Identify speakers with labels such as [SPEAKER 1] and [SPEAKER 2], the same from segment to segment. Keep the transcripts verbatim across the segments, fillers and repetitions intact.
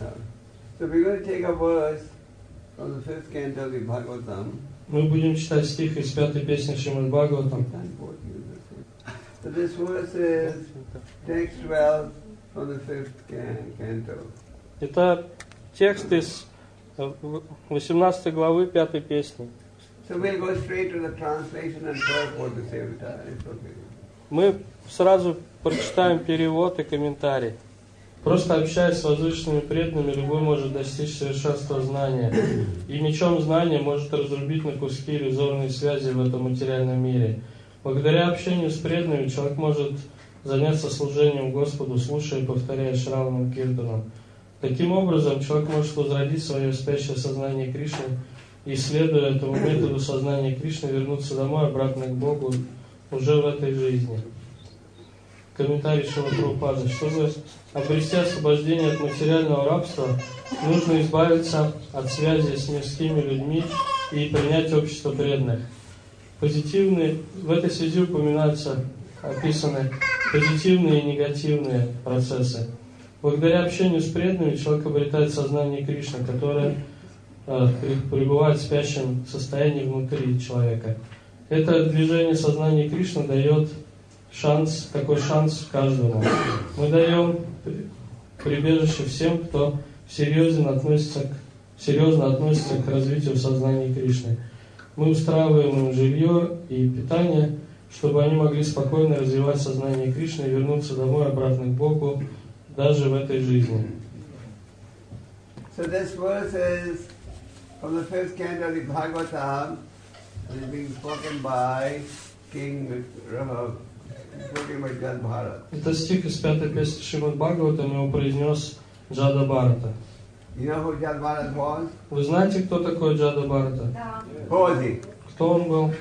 [SPEAKER 1] So we're going to take a verse from the fifth canto of the Bhagavatam.
[SPEAKER 2] Мы будем читать стих из пятой песни Шримад Бхагаватам.
[SPEAKER 1] So this verse is text twelve from the fifth can- canto.
[SPEAKER 2] Это текст из восемнадцатой главы пятой песни.
[SPEAKER 1] So we'll go straight to the translation and purport at the same time. It's okay.
[SPEAKER 2] Мы сразу прочитаем перевод и комментарий. Просто общаясь с возвышенными преданными, любой может достичь совершенства знания. И мечом знания может разрубить на куски иллюзорные связи в этом материальном мире. Благодаря общению с преданными человек может заняться служением Господу, слушая и повторяя Шраванам Киртанам. Таким образом, человек может возродить свое спящее сознание Кришны и, следуя этому методу сознания Кришны, вернуться домой, обратно к Богу уже в этой жизни. Комментарий Шрила Прабхупады. Чтобы обрести освобождение от материального рабства, нужно избавиться от связи с мирскими людьми и принять общество преданных. Позитивные, в этой связи упоминаются, описаны позитивные и негативные процессы. Благодаря общению с преданными человек обретает сознание Кришны, которое э, пребывает в спящем состоянии внутри человека. Это движение сознания Кришны дает шанс, такой шанс каждому. Мы даем прибежище всем, кто серьезно относится к, серьезно относится к развитию сознания Кришны. Мы устраиваем им жилье и питание, чтобы они могли спокойно развивать сознание Кришны и вернуться домой обратно к Богу даже в этой жизни.
[SPEAKER 1] So this verse is from the fifth canto of the Bhagavatam, and is being spoken by King Rama, spoken by Jad Bharat.
[SPEAKER 2] Это стих из пятой песни Шримад Бхагаватам, его произнес Джада Бхарата.
[SPEAKER 1] You know who Jad Bharat was?
[SPEAKER 2] Вы знаете, кто такой Джада Бхарата?
[SPEAKER 1] Who was he?
[SPEAKER 2] Кто он был?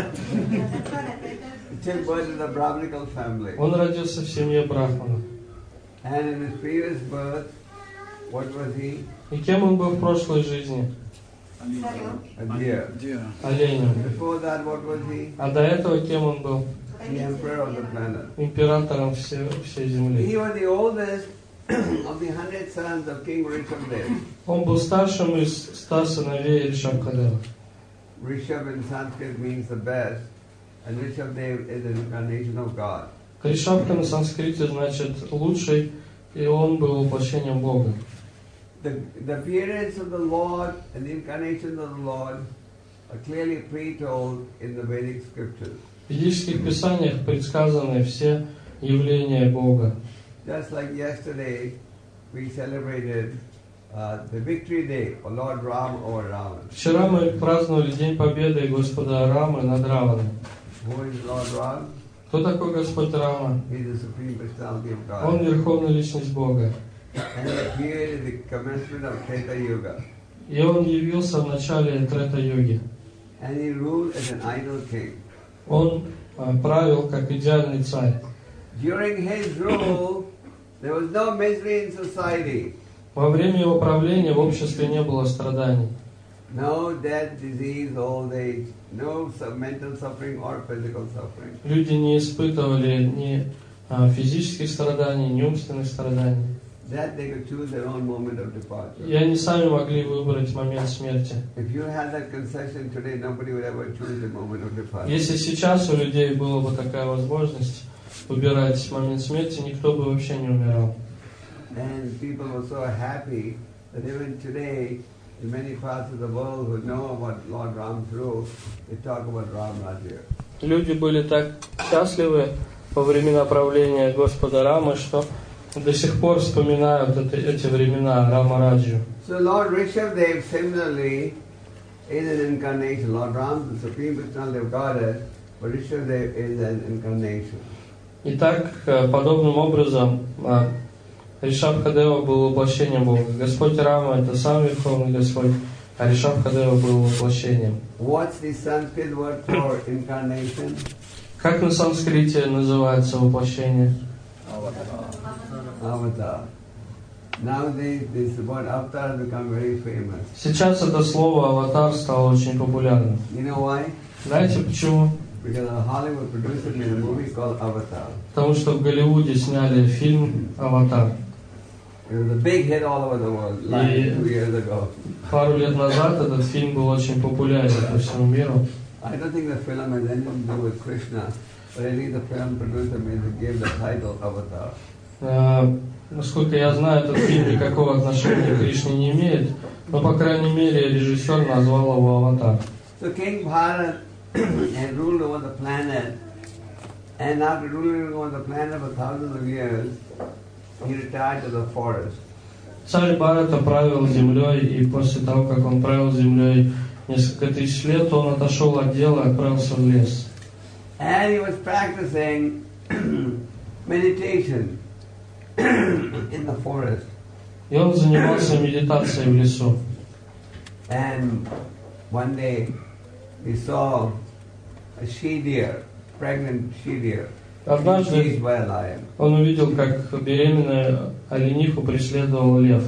[SPEAKER 1] He took birth in the Brahminical family.
[SPEAKER 2] Он родился в семье Брахмана.
[SPEAKER 1] And in his previous birth, what was he?
[SPEAKER 2] И кем он был в прошлой жизни?
[SPEAKER 1] A deer.
[SPEAKER 2] Оленем.
[SPEAKER 1] Before that, what was he?
[SPEAKER 2] А до этого кем он был?
[SPEAKER 1] The emperor of the planet.
[SPEAKER 2] Императором всей, всей
[SPEAKER 1] He
[SPEAKER 2] земли.
[SPEAKER 1] was the oldest of the hundred sons of King Rishabdev.
[SPEAKER 2] Он был старшим из ста сыновей Ришабхадева.
[SPEAKER 1] Rishab in Sanskrit means the best, and Rishabdev is an incarnation of God.
[SPEAKER 2] Ришабха на санскрите значит лучший, и он был воплощением Бога.
[SPEAKER 1] The, the appearance of the Lord and the incarnation of the Lord are clearly pre-told in the Vedic scriptures.
[SPEAKER 2] В ведических писаниях предсказаны все явления Бога.
[SPEAKER 1] Just like yesterday, we celebrated uh, the victory day for Lord Ram over Ravan.
[SPEAKER 2] Вчера мы праздновали День Победы Господа Рамы над Раваном.
[SPEAKER 1] Who is Lord Ram?
[SPEAKER 2] Кто такой Господь Рама?
[SPEAKER 1] He is the Supreme Personality of
[SPEAKER 2] Он
[SPEAKER 1] God.
[SPEAKER 2] Верховная Личность Бога.
[SPEAKER 1] And he appeared in the commencement of Treta Yuga.
[SPEAKER 2] И он явился в начале Трета-йоги.
[SPEAKER 1] And he ruled as an ideal king.
[SPEAKER 2] Он а, правил как идеальный царь.
[SPEAKER 1] During his rule, there was no misery in society.
[SPEAKER 2] Во время его правления в обществе не было страданий.
[SPEAKER 1] No death, disease, old age, no su- mental suffering or physical suffering.
[SPEAKER 2] Люди не испытывали ни а, физических страданий, ни умственных страданий.
[SPEAKER 1] That they could choose their own moment of departure.
[SPEAKER 2] И они сами могли выбрать момент смерти.
[SPEAKER 1] If you had that concession today, nobody would ever choose the moment of departure.
[SPEAKER 2] Если сейчас у людей была бы такая возможность выбирать момент смерти, никто бы вообще не умирал.
[SPEAKER 1] And people were so happy that even today, in many parts of the world who know about Lord Ram's rule, they talk about Ram Rajya.
[SPEAKER 2] Люди были так счастливы во времена правления Господа Рамы, что до сих пор вспоминают это, эти времена Рама-раджу.
[SPEAKER 1] So Lord Rishabdev similarly is an incarnation. Lord Ram, the Supreme Personality of Godhead, but Rishabdev is an incarnation.
[SPEAKER 2] Итак, подобным образом Ришабхадева был воплощением Бога. Господь Рама — это сам Верховный Господь, а Ришабхадева был воплощением.
[SPEAKER 1] What's the Sanskrit word for incarnation?
[SPEAKER 2] Как на санскрите называется воплощение?
[SPEAKER 1] Avatar. Nowadays, this word avatar has become very famous.
[SPEAKER 2] Сейчас это слово «аватар» стало очень популярным.
[SPEAKER 1] You know why?
[SPEAKER 2] Знаете почему?
[SPEAKER 1] Because a Hollywood producer made a movie called Avatar.
[SPEAKER 2] Потому что в Голливуде сняли фильм «Аватар».
[SPEAKER 1] It was a big hit all over the world, like
[SPEAKER 2] Yeah.
[SPEAKER 1] two years ago.
[SPEAKER 2] Пару лет назад этот фильм был очень популярен по всему миру.
[SPEAKER 1] I don't think the film has anything to do with Krishna, but I think the film producer made gave the title Avatar.
[SPEAKER 2] Э, Насколько я знаю, этот фильм никакого отношения к Кришне не имеет, но, по крайней мере, режиссер назвал его «Аватар».
[SPEAKER 1] So King Bharat had ruled over the planet, and after ruling over the planet for thousands of years, he retired to the forest.
[SPEAKER 2] Царь Бхарата правил землей, и после того, как он правил землей несколько тысяч лет, он отошел от дела и отправился в лес.
[SPEAKER 1] And he was practicing meditation in the forest.
[SPEAKER 2] И он занимался медитацией в лесу.
[SPEAKER 1] And one day he saw a she-deer, pregnant she-deer,
[SPEAKER 2] Однажды
[SPEAKER 1] chased by a lion.
[SPEAKER 2] он увидел, как беременную олениху преследовал лев.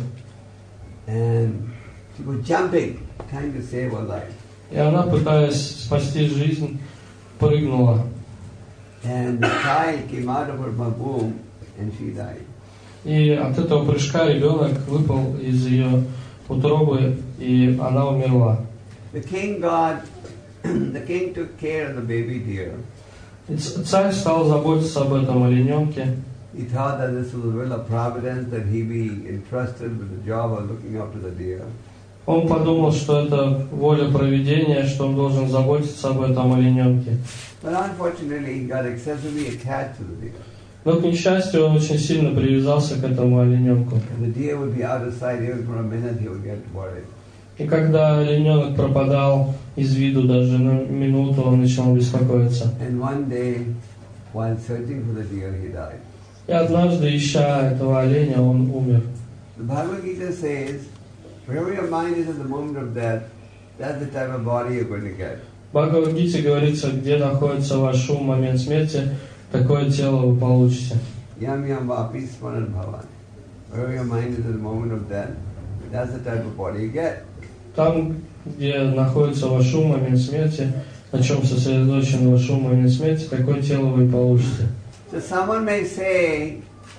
[SPEAKER 1] And she was jumping, trying to save her life.
[SPEAKER 2] И она, пытаясь спасти жизнь, прыгнула.
[SPEAKER 1] And the child came out of her womb and she died.
[SPEAKER 2] И от этого прыжка ребенок выпал из ее утробы, и она умерла.
[SPEAKER 1] The king god, the king took care of the baby deer.
[SPEAKER 2] И царь стал заботиться об этом олененке.
[SPEAKER 1] He thought that this was the will of providence that he be entrusted with the job of looking after the deer.
[SPEAKER 2] Он подумал, что это воля провидения, что он должен заботиться об этом олененке.
[SPEAKER 1] But unfortunately, he got excessively attached to the deer.
[SPEAKER 2] Но, к несчастью, он очень сильно привязался к этому олененку.
[SPEAKER 1] And the deer would be out of sight even for a minute, he would get worried.
[SPEAKER 2] И когда олененок пропадал из виду даже на минуту, он начал беспокоиться.
[SPEAKER 1] And one day, while searching for the deer, he died.
[SPEAKER 2] И однажды, ища этого оленя, он умер.
[SPEAKER 1] The Bhagavad Gita says, wherever your mind is at the moment of death, that's the type of body you're going to get.
[SPEAKER 2] В Бхагавад-гите говорится, где находится ваш ум в момент смерти, такое тело вы получите.
[SPEAKER 1] Yam yam vapi smaran bhavan. Wherever your mind is at the moment of death, that's the type of body you get.
[SPEAKER 2] Там, где находится ваш ум в момент смерти, на чем сосредоточен ваш ум в момент смерти, такое тело вы получите.
[SPEAKER 1] So someone may say,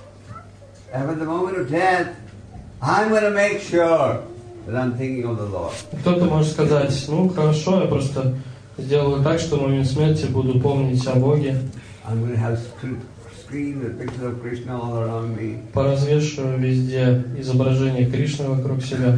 [SPEAKER 1] at the moment of death, I'm going to make sure that I'm thinking of the Lord.
[SPEAKER 2] Кто-то может сказать, ну хорошо, я просто сделаю так, что в момент смерти буду помнить о Боге.
[SPEAKER 1] I'm going to have screens with pictures of Krishna all around me.
[SPEAKER 2] Поразвешиваю везде изображение Кришны вокруг себя.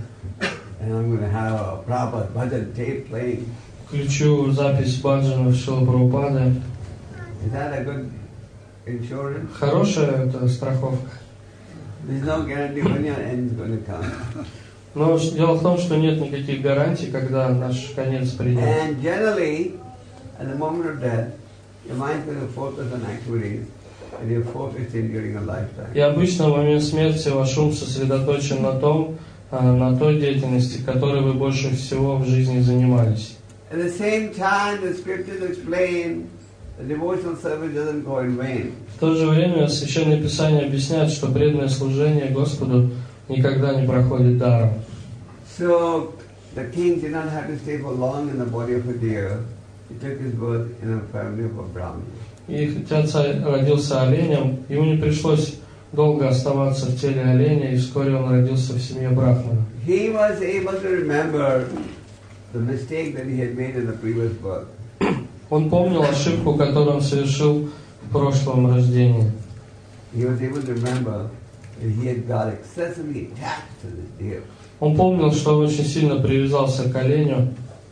[SPEAKER 1] And I'm going to have a Prabhupada bhajan tape playing.
[SPEAKER 2] Включу запись баджанов Шрила Прабхупады.
[SPEAKER 1] Is that a good insurance?
[SPEAKER 2] Хорошая это страховка.
[SPEAKER 1] There's no guarantee when your end is going to come.
[SPEAKER 2] Но дело в том, что нет никаких гарантий, когда наш конец придет.
[SPEAKER 1] And generally, at the moment of death, your mind is going to focus on activities that you're focused in during a lifetime.
[SPEAKER 2] И обычно в момент смерти ваш ум сосредоточен на том, на той деятельности, которой вы больше всего в жизни занимались.
[SPEAKER 1] At the same time, the scriptures explain that devotional service doesn't go in vain.
[SPEAKER 2] В то же время Священное Писание объясняет, что преданное служение Господу никогда не проходит даром.
[SPEAKER 1] So the king did not have to stay for long in the body of a deer. He took his birth in a family of a Brahmin.
[SPEAKER 2] И хотя царь родился оленем, ему не пришлось долго оставаться в теле оленя, и вскоре он родился в семье брахмана.
[SPEAKER 1] He was able to remember the mistake that he had made in the previous birth.
[SPEAKER 2] Он помнил ошибку, которую он совершил в прошлом рождении.
[SPEAKER 1] He was able to remember that he had got excessively attached to this deer.
[SPEAKER 2] Он помнил, что он очень сильно привязался к оленю.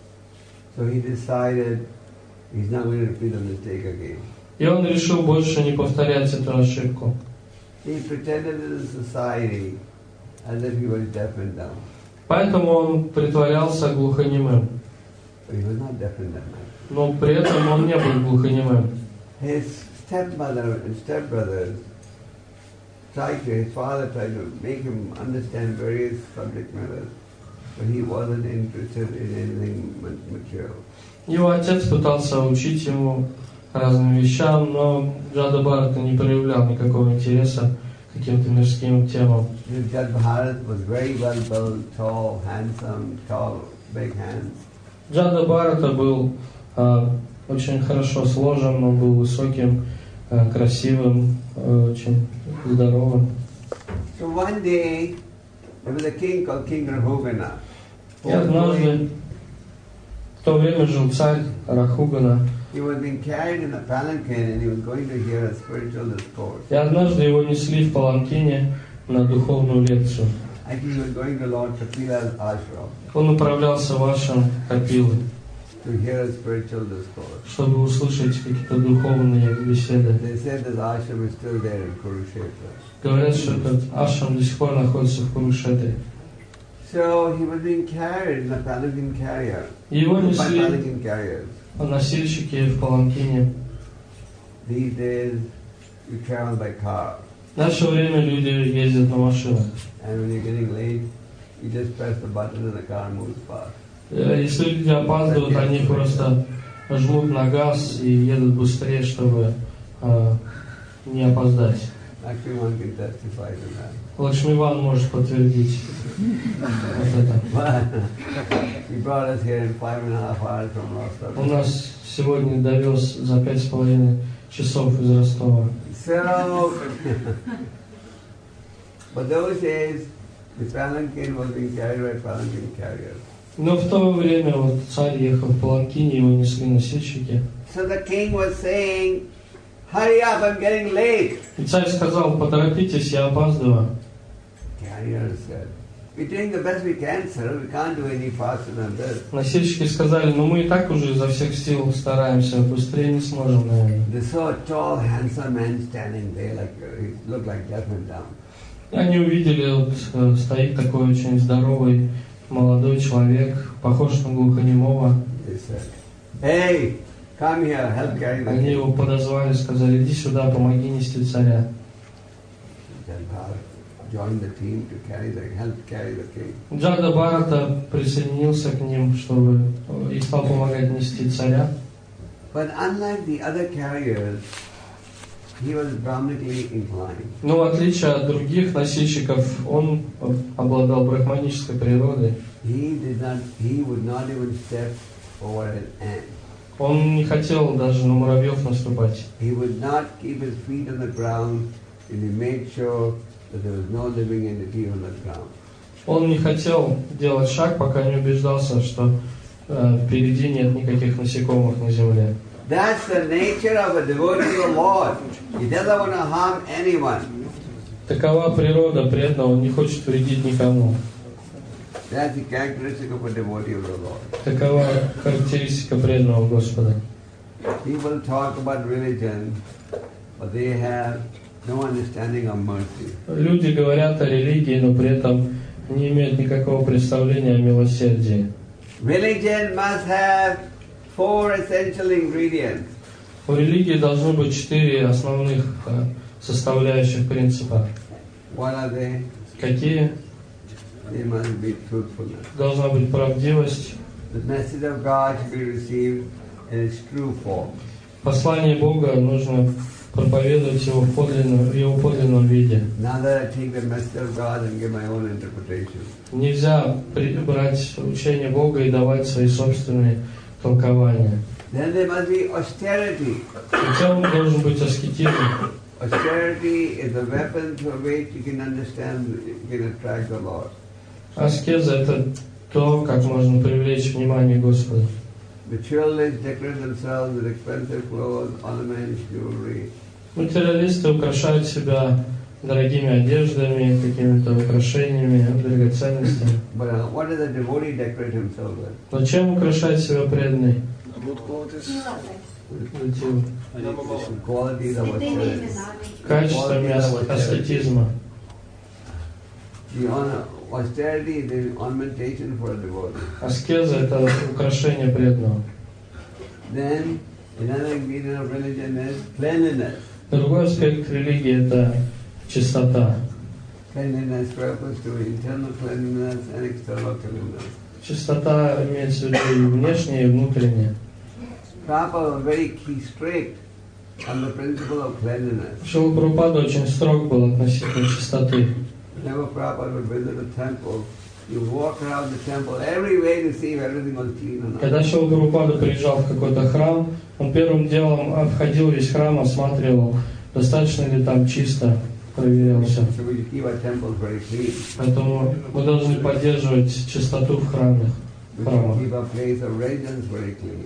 [SPEAKER 1] So he decided he's not going to repeat the mistake again.
[SPEAKER 2] И он решил больше не повторять эту ошибку.
[SPEAKER 1] He pretended in the society as if he was deaf and dumb.
[SPEAKER 2] Поэтому он притворялся глухонемым.
[SPEAKER 1] But he was not deaf and dumb.
[SPEAKER 2] Но при этом он не был глухонемым.
[SPEAKER 1] His stepmother and stepbrothers tried to, his father tried to make him understand various subject matters, but he wasn't interested in anything material.
[SPEAKER 2] Его отец пытался учить ему разным вещам, но Джада Бхарата не проявлял никакого интереса к каким-то мирским темам.
[SPEAKER 1] Jada Bharata was very well built, tall, handsome, tall, big hands.
[SPEAKER 2] Джада Бхарата был э, очень хорошо сложен, он был высоким, э, красивым, э, очень здоровым.
[SPEAKER 1] So one day, there was a king called King Rahugana.
[SPEAKER 2] И однажды, в то время жил царь Рахугана.
[SPEAKER 1] He was being carried in a palanquin and he was going to hear a spiritual discourse.
[SPEAKER 2] И однажды его несли в паланкине на духовную лекцию.
[SPEAKER 1] Actually, he was going to Lord Kapila's ashram
[SPEAKER 2] Он направлялся в ашрам Капилы,
[SPEAKER 1] to hear a spiritual discourse.
[SPEAKER 2] чтобы услышать какие-то духовные беседы.
[SPEAKER 1] They said this ashram is still there in Kurukshetra.
[SPEAKER 2] Говорят, что этот ашрам до сих пор находится в Курушетре.
[SPEAKER 1] So he was being carried in a palanquin carrier.
[SPEAKER 2] Его
[SPEAKER 1] By
[SPEAKER 2] несли
[SPEAKER 1] palanquin carriers.
[SPEAKER 2] носильщики в паланкине.
[SPEAKER 1] These days, you travel by car.
[SPEAKER 2] В наше время люди ездят на машинах.
[SPEAKER 1] And when you're getting late, you just press the button and the car moves fast.
[SPEAKER 2] Если люди опаздывают, они просто жмут на газ и едут быстрее, чтобы э, не опоздать.
[SPEAKER 1] Actually, one can testify to that.
[SPEAKER 2] Лакшмиван может подтвердить вот это.
[SPEAKER 1] He brought us here in five and a half hours from Rostov.
[SPEAKER 2] Он нас сегодня довез за пять с половиной часов из Ростова.
[SPEAKER 1] So, but those days, the palanquin was being carried by palanquin carriers.
[SPEAKER 2] Но в то время вот царь ехал в паланкине, его несли носильщики.
[SPEAKER 1] So the king was saying, "Hurry up, I'm getting late."
[SPEAKER 2] И царь сказал: поторопитесь, я опаздываю.
[SPEAKER 1] Carriers said, "We're doing the best we can, sir. We can't do any faster than this."
[SPEAKER 2] Носильщики сказали: ну мы и так уже изо всех сил стараемся, быстрее не сможем, наверное.
[SPEAKER 1] They saw a tall, handsome man standing there, like uh, he looked like deaf and dumb.
[SPEAKER 2] И они увидели, вот э, стоит такой очень здоровый молодой человек, похож на глухонемого.
[SPEAKER 1] They said, "Hey, come here, help carry the
[SPEAKER 2] Они
[SPEAKER 1] king."
[SPEAKER 2] его подозвали, сказали: иди сюда, помоги нести царя.
[SPEAKER 1] Jandhar joined the team to carry the help carry the king.
[SPEAKER 2] Джада Бхарата присоединился к ним, чтобы и стал помогать нести царя.
[SPEAKER 1] But unlike the other carriers, he was brahmanically inclined.
[SPEAKER 2] Но в отличие от других носильщиков, он обладал брахманической природой.
[SPEAKER 1] He did not. He would not even step over an ant.
[SPEAKER 2] Он не хотел даже на муравьев наступать.
[SPEAKER 1] He would not keep his feet on the ground, and he made sure that there was no living entity on the ground.
[SPEAKER 2] Он не хотел делать шаг, пока не убеждался, что э, впереди нет никаких насекомых на земле.
[SPEAKER 1] That's the nature of a devotee of the Lord. He doesn't want to harm anyone.
[SPEAKER 2] Такова природа преданного, он не хочет вредить никому.
[SPEAKER 1] That's the characteristic of a devotee of the Lord.
[SPEAKER 2] Такова характеристика преданного Господа.
[SPEAKER 1] People talk about religion, but they have no understanding of mercy.
[SPEAKER 2] Люди говорят о религии, но при этом не имеют никакого представления о милосердии.
[SPEAKER 1] Religion must have four essential ingredients.
[SPEAKER 2] У религии должны быть четыре основных э, составляющих принципа.
[SPEAKER 1] What are they?
[SPEAKER 2] Какие?
[SPEAKER 1] They must be truthfulness.
[SPEAKER 2] Должна быть правдивость.
[SPEAKER 1] The message of God should be received in its true form.
[SPEAKER 2] Послание Бога нужно проповедовать его в подлинном, в его подлинном виде.
[SPEAKER 1] Now that I take the message of God and give my own interpretation.
[SPEAKER 2] Нельзя при- брать учение Бога и давать свои собственные толкования.
[SPEAKER 1] Then there must be austerity.
[SPEAKER 2] Хотя должен быть аскетизм.
[SPEAKER 1] Austerity is a weapon through which you can understand, you can attract the Lord.
[SPEAKER 2] Аскеза — это то, как можно привлечь внимание Господа.
[SPEAKER 1] Materialists decorate themselves with expensive clothes, ornaments, jewelry.
[SPEAKER 2] Материалисты украшают себя дорогими одеждами, какими-то украшениями, драгоценностями.
[SPEAKER 1] But uh, what does a devotee decorate himself with?
[SPEAKER 2] Но чем украшает себя преданный?
[SPEAKER 1] Qualities of austerity.
[SPEAKER 2] Качествами ас- аскетизма.
[SPEAKER 1] The honor, austerity is the ornamentation for a devotee.
[SPEAKER 2] Аскеза — это украшение преданного.
[SPEAKER 1] Then another ingredient of religion is cleanliness.
[SPEAKER 2] Другой аспект религии — это чистота.
[SPEAKER 1] Cleanliness refers to internal cleanliness and external cleanliness.
[SPEAKER 2] Чистота имеется в виду и внешнее, и внутреннее.
[SPEAKER 1] Prabhupada was very key strict on the principle of cleanliness.
[SPEAKER 2] Шрила Прабхупада очень строг был относительно чистоты.
[SPEAKER 1] Whenever Prabhupada would visit a temple, you walk around the temple every way to see if everything was clean or not.
[SPEAKER 2] Когда Шрила Прабхупада приезжал в какой-то храм, он первым делом обходил весь храм, осматривал, достаточно ли там чисто. проверял все.
[SPEAKER 1] So we should keep our temples very clean.
[SPEAKER 2] Поэтому мы должны поддерживать чистоту в храмах.
[SPEAKER 1] We
[SPEAKER 2] храмах.
[SPEAKER 1] should keep our place of residence very clean.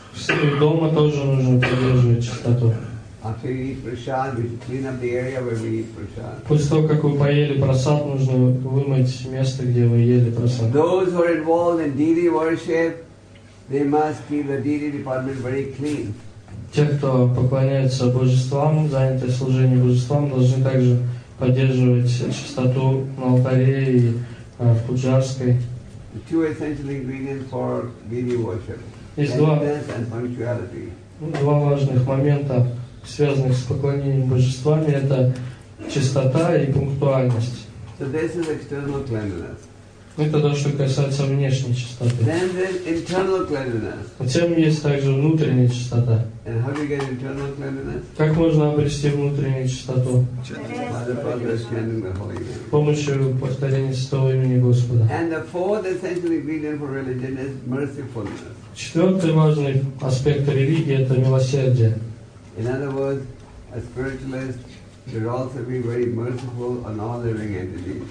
[SPEAKER 2] И дома тоже нужно поддерживать чистоту.
[SPEAKER 1] After we eat prasad, we should clean up the area where we eat prasad.
[SPEAKER 2] После того, как вы поели прасад, нужно вымыть место, где вы ели прасад.
[SPEAKER 1] Those who are involved in deity worship, they must keep the deity department very clean.
[SPEAKER 2] Те, кто поклоняется божествам, заняты служением божествам, должны также поддерживать чистоту на алтаре и а, в пуджарской.
[SPEAKER 1] The two essential ingredients for deity worship:
[SPEAKER 2] Есть два,
[SPEAKER 1] cleanliness and punctuality.
[SPEAKER 2] два важных момента, связанных с поклонением божествами, это чистота и пунктуальность.
[SPEAKER 1] So this is external cleanliness.
[SPEAKER 2] Это то, что касается внешней чистоты.
[SPEAKER 1] Then there's internal cleanliness.
[SPEAKER 2] Затем есть также внутренняя чистота.
[SPEAKER 1] And how do you get internal cleanliness?
[SPEAKER 2] Как можно обрести внутреннюю чистоту?
[SPEAKER 1] By the progress chanting the holy name.
[SPEAKER 2] С помощью повторения святого имени Господа.
[SPEAKER 1] And the fourth essential ingredient for religion is mercifulness.
[SPEAKER 2] Четвертый важный аспект религии – это милосердие.
[SPEAKER 1] In other words, a spiritualist should also be very merciful on all living entities.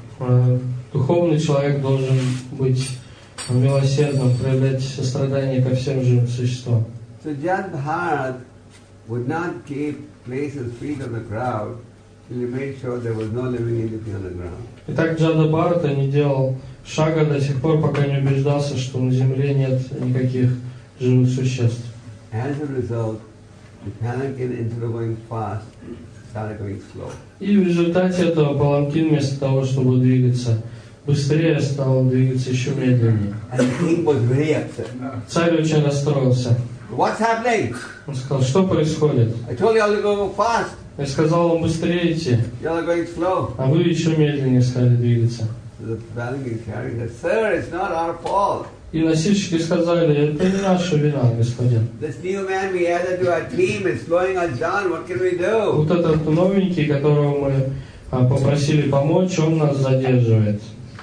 [SPEAKER 2] Э, Духовный человек должен быть милосердным, проявлять сострадание ко всем живым существам.
[SPEAKER 1] So Jad Bharat would not keep places free of the crowd till he made sure there was no living entity on the ground.
[SPEAKER 2] Итак, Джада Бхарата не делал шага до сих пор, пока не убеждался, что на земле нет никаких живых существ.
[SPEAKER 1] As a result, the palanquin, instead of going fast, started going slow.
[SPEAKER 2] И в результате этого паланкин вместо того, чтобы двигаться быстрее, стал двигаться еще медленнее.
[SPEAKER 1] And the king was very upset.
[SPEAKER 2] Царь очень расстроился.
[SPEAKER 1] What's happening?
[SPEAKER 2] Он сказал, что происходит?
[SPEAKER 1] I told you all to go fast.
[SPEAKER 2] Я сказал вам быстрее идти,
[SPEAKER 1] You all are going slow.
[SPEAKER 2] а вы еще медленнее стали двигаться.
[SPEAKER 1] So the palanquin carrier said, Sir, it's not our fault.
[SPEAKER 2] И носильщики сказали, это не наша вина, господин.
[SPEAKER 1] This new man we added to our team is slowing us down. What can we do?
[SPEAKER 2] Вот этот новенький, которого мы а, попросили помочь, он нас задерживает.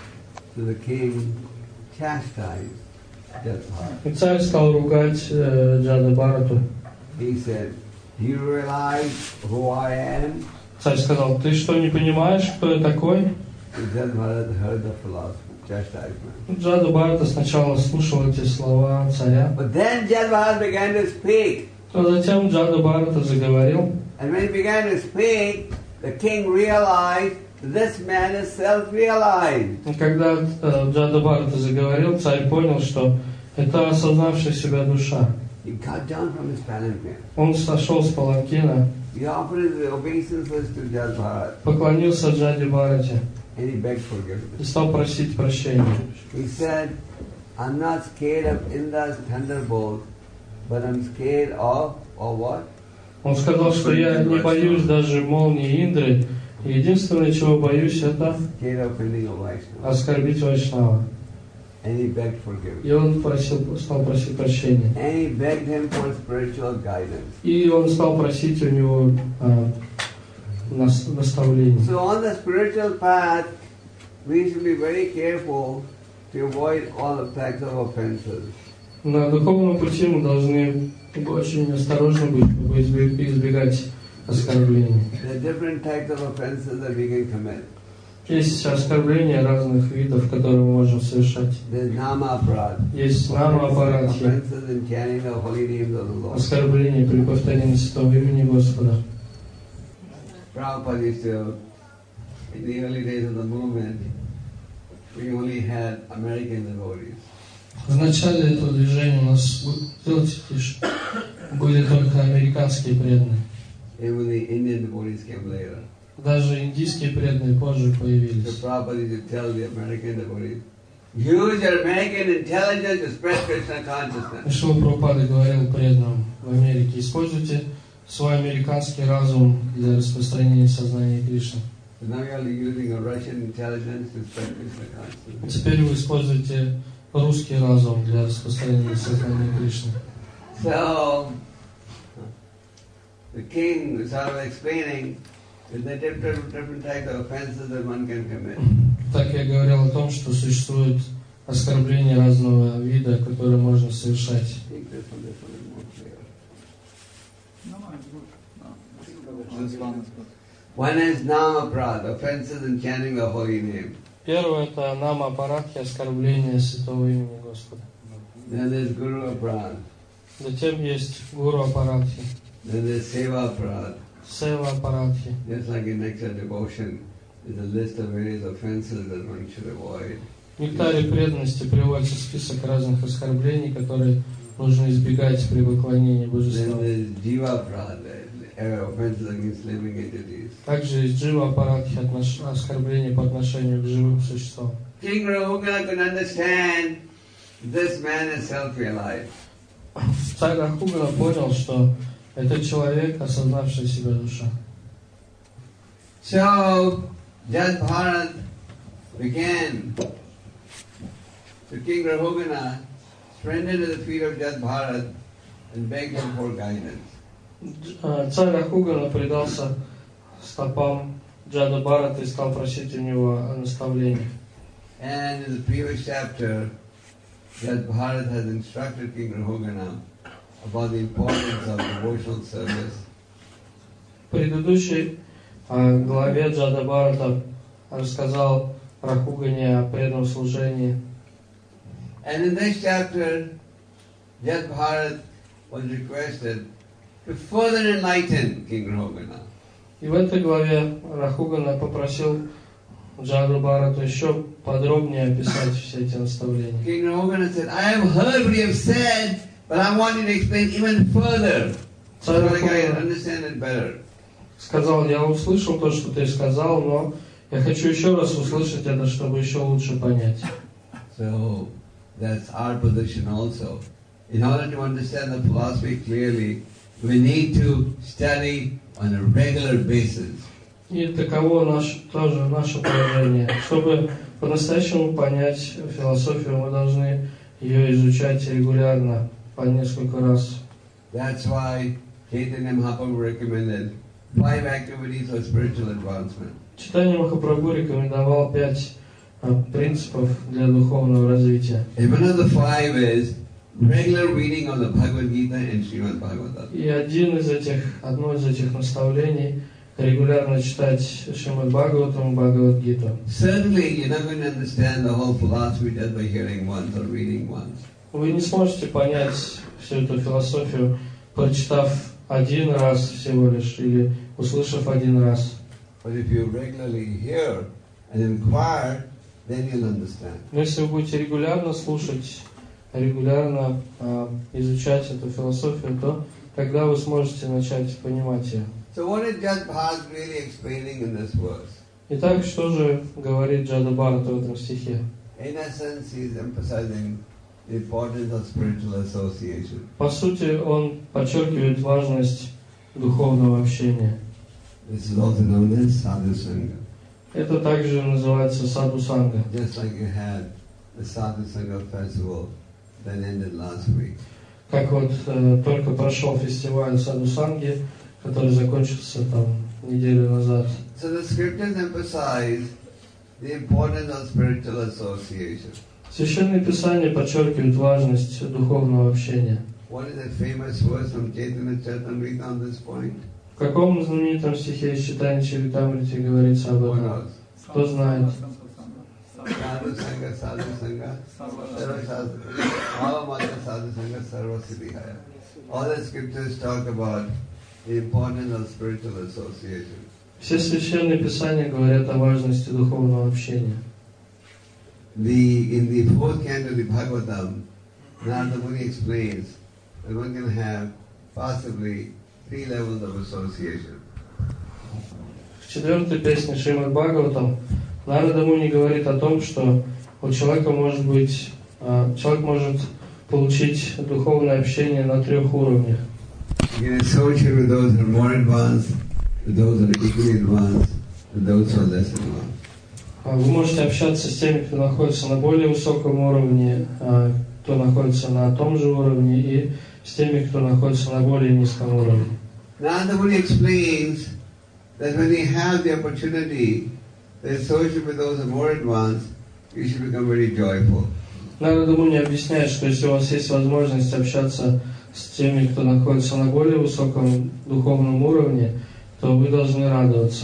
[SPEAKER 1] So the king chastised Jad Bharat.
[SPEAKER 2] И царь стал ругать э, Джада Бхарату.
[SPEAKER 1] He said, do you realize who I am?
[SPEAKER 2] Царь сказал, ты что, не понимаешь, кто я такой?
[SPEAKER 1] And Jad Bharat heard the philosophy, chastisement.
[SPEAKER 2] Джада Бхарата сначала слушал эти слова царя,
[SPEAKER 1] But then Jad Bharat began to speak.
[SPEAKER 2] а затем Джада Бхарата заговорил.
[SPEAKER 1] And when he began to speak, the king realized this man is self-realized.
[SPEAKER 2] И когда э, Джада Бхарата заговорил, царь понял, что это осознавшая себя душа.
[SPEAKER 1] He got down from his palanquin.
[SPEAKER 2] Он сошел с паланкина,
[SPEAKER 1] He offered his obeisances to Jad Bharat
[SPEAKER 2] поклонился Джаде Бхарате
[SPEAKER 1] and he begged
[SPEAKER 2] и
[SPEAKER 1] forgiveness.
[SPEAKER 2] стал просить прощения.
[SPEAKER 1] He said, I'm not scared of Indra's thunderbolt, but I'm scared of, of what?
[SPEAKER 2] Он сказал, что я не боюсь даже молнии Индры, и единственное, чего боюсь, это
[SPEAKER 1] Scared of offending a Vaishnava.
[SPEAKER 2] оскорбить Вайшнава.
[SPEAKER 1] And he begged forgiveness.
[SPEAKER 2] И он просил, стал просить прощения.
[SPEAKER 1] And he begged him for spiritual guidance.
[SPEAKER 2] И он стал просить у него а, нас- наставлений.
[SPEAKER 1] So on the spiritual path, we should be very careful to avoid all the types of offenses.
[SPEAKER 2] На духовном пути мы должны очень осторожны быть, чтобы избе- избегать оскорблений.
[SPEAKER 1] There are different types of offenses that we can commit.
[SPEAKER 2] Есть оскорбления разных видов, которые мы можем совершать.
[SPEAKER 1] There's nama aparad.
[SPEAKER 2] Есть нама-апаратхи,
[SPEAKER 1] Offenses in chanting the holy names of the Lord.
[SPEAKER 2] оскорбления при повторении святого имени Господа.
[SPEAKER 1] Prabhupada used to, in the early days of the movement, we only had American devotees.
[SPEAKER 2] В начале этого движения у нас были только американские преданные.
[SPEAKER 1] Even the Indian devotees came later.
[SPEAKER 2] Даже индийские преданные позже
[SPEAKER 1] So
[SPEAKER 2] появились.
[SPEAKER 1] Prabhupada used to tell the American devotees, use your American intelligence to spread Krishna consciousness.
[SPEAKER 2] Шрила Прабхупада говорил преданным в Америке, используйте свой американский разум для распространения сознания Кришны.
[SPEAKER 1] So now you are using a Russian intelligence to spread Krishna consciousness.
[SPEAKER 2] Теперь вы используете русский разум для распространения сознания Кришны.
[SPEAKER 1] So the king started explaining that there are different, different types of offenses that one can commit.
[SPEAKER 2] Так я говорил о том, что существуют оскорбления разного вида, которые можно совершать.
[SPEAKER 1] I think this one, this one is more clear.
[SPEAKER 3] No, it's good. No, this one is good.
[SPEAKER 1] One is nama prad, offenses in chanting the holy name.
[SPEAKER 2] Первое — это нама апаратхи, оскорбление святого имени Господа.
[SPEAKER 1] Then there's guru aprad.
[SPEAKER 2] Затем есть гуру апаратхи,
[SPEAKER 1] Then there's seva aprad.
[SPEAKER 2] сева апаратхи.
[SPEAKER 1] Just like in Nectar Devotion, there's a list of various offenses that one should avoid.
[SPEAKER 2] В нектаре преданности приводится список разных оскорблений, которые нужно избегать при поклонении
[SPEAKER 1] Then
[SPEAKER 2] божествам.
[SPEAKER 1] there's jiva aprad, offenses against living entities.
[SPEAKER 2] Также есть джива апаратхи, отнош... оскорбления по отношению к живым существам.
[SPEAKER 1] King Rahugana could understand this man is self-realized.
[SPEAKER 2] Царь Рахугана понял, что это человек, осознавший себя душа.
[SPEAKER 1] So, Jat Bharat began. So King Rahugana surrendered at the feet of Jat Bharat and begged him for guidance.
[SPEAKER 2] Царь Рахугана предался стопам Джада Бхарата и стал просить у него о наставлении.
[SPEAKER 1] And in the previous chapter, Jat Bharat has instructed King Rahugana about the importance of devotional service.
[SPEAKER 2] В предыдущей главе Джада Бхарата рассказал Рахугане о преданном служении.
[SPEAKER 1] And in this chapter, Jat Bharat was requested to further enlighten King Rahugana.
[SPEAKER 2] И в этой главе Рахугана попросил Джаду Бхарату еще подробнее описать все эти наставления.
[SPEAKER 1] King Rahugana said, I have heard what you have said, but I want you to explain even further, so that I can understand it better.
[SPEAKER 2] Сказал: я услышал то, что ты сказал, но я хочу еще раз услышать это, чтобы еще лучше понять.
[SPEAKER 1] So that's our position also. In order to understand the philosophy clearly, we need to study on a regular basis.
[SPEAKER 2] И таково наше, тоже наше положение. Чтобы по-настоящему понять философию, мы должны ее изучать регулярно, по несколько раз.
[SPEAKER 1] That's why Chaitanya Mahaprabhu recommended five activities for spiritual advancement.
[SPEAKER 2] Чайтанья Махапрабху рекомендовал пять принципов для духовного развития.
[SPEAKER 1] And one of the five is regular reading of the Bhagavad Gita and Srimad Bhagavatam.
[SPEAKER 2] И один из этих, одно из этих наставлений — регулярно читать Шримад Бхагаватам и Бхагавад-гиту.
[SPEAKER 1] Certainly, you're not going to understand the whole philosophy just by hearing once or reading once.
[SPEAKER 2] Вы не сможете понять всю эту философию, прочитав один раз всего лишь или услышав один раз.
[SPEAKER 1] But if you regularly hear and inquire, then you'll understand.
[SPEAKER 2] Но если вы будете регулярно слушать, регулярно э, изучать эту философию, то тогда вы сможете начать понимать ее.
[SPEAKER 1] So what is Jat Bharat really explaining in this verse?
[SPEAKER 2] Итак, что же говорит Джада Бхарата в этом стихе?
[SPEAKER 1] In essence, he is emphasizing the importance of spiritual association.
[SPEAKER 2] По сути, он подчеркивает важность духовного общения.
[SPEAKER 1] This is also known as Sadhu Sangha.
[SPEAKER 2] Это также называется саду санга.
[SPEAKER 1] Just like you had the Sadhu Sangha festival that ended last week.
[SPEAKER 2] Как вот э, только прошел фестиваль саду санги, который закончился там неделю назад.
[SPEAKER 1] So the scriptures emphasize the importance of spiritual association.
[SPEAKER 2] Священное Писание подчеркивает важность духовного общения.
[SPEAKER 1] What is the famous verse from Chaitanya Charitamrita on this point?
[SPEAKER 2] В каком знаменитом стихе из Чайтанья Чаритамрити говорится об
[SPEAKER 1] Who
[SPEAKER 2] этом?
[SPEAKER 1] knows?
[SPEAKER 2] Кто знает?
[SPEAKER 1] Sadhu Sangha, Sadhu Sangha, Sarva Sadhu, Bhava Mata Sadhu Sangha, Sarva Siddhihaya. All the scriptures talk about the importance of spiritual association.
[SPEAKER 2] Все священные Писания говорят о важности духовного общения.
[SPEAKER 1] The, in the fourth canto of the Bhagavatam, Narada Muni explains that one can have possibly three levels of association.
[SPEAKER 2] В четвертой песне Шримад Бхагаватам Нарада Муни говорит о том, что у человека может быть, человек может получить духовное общение на трех уровнях.
[SPEAKER 1] You can associate with those who are more advanced, with those who are equally advanced, with those who are less advanced.
[SPEAKER 2] Вы можете общаться с теми, кто находится на более высоком уровне, кто находится на том же уровне, и с теми, кто находится на более низком уровне.
[SPEAKER 1] Narada Muni explains that when you have the opportunity to associate with those who are more advanced, you should become very joyful.
[SPEAKER 2] Нарада Муни объясняет, что если у вас есть возможность общаться с теми, кто находится на более высоком духовном уровне, то вы должны радоваться.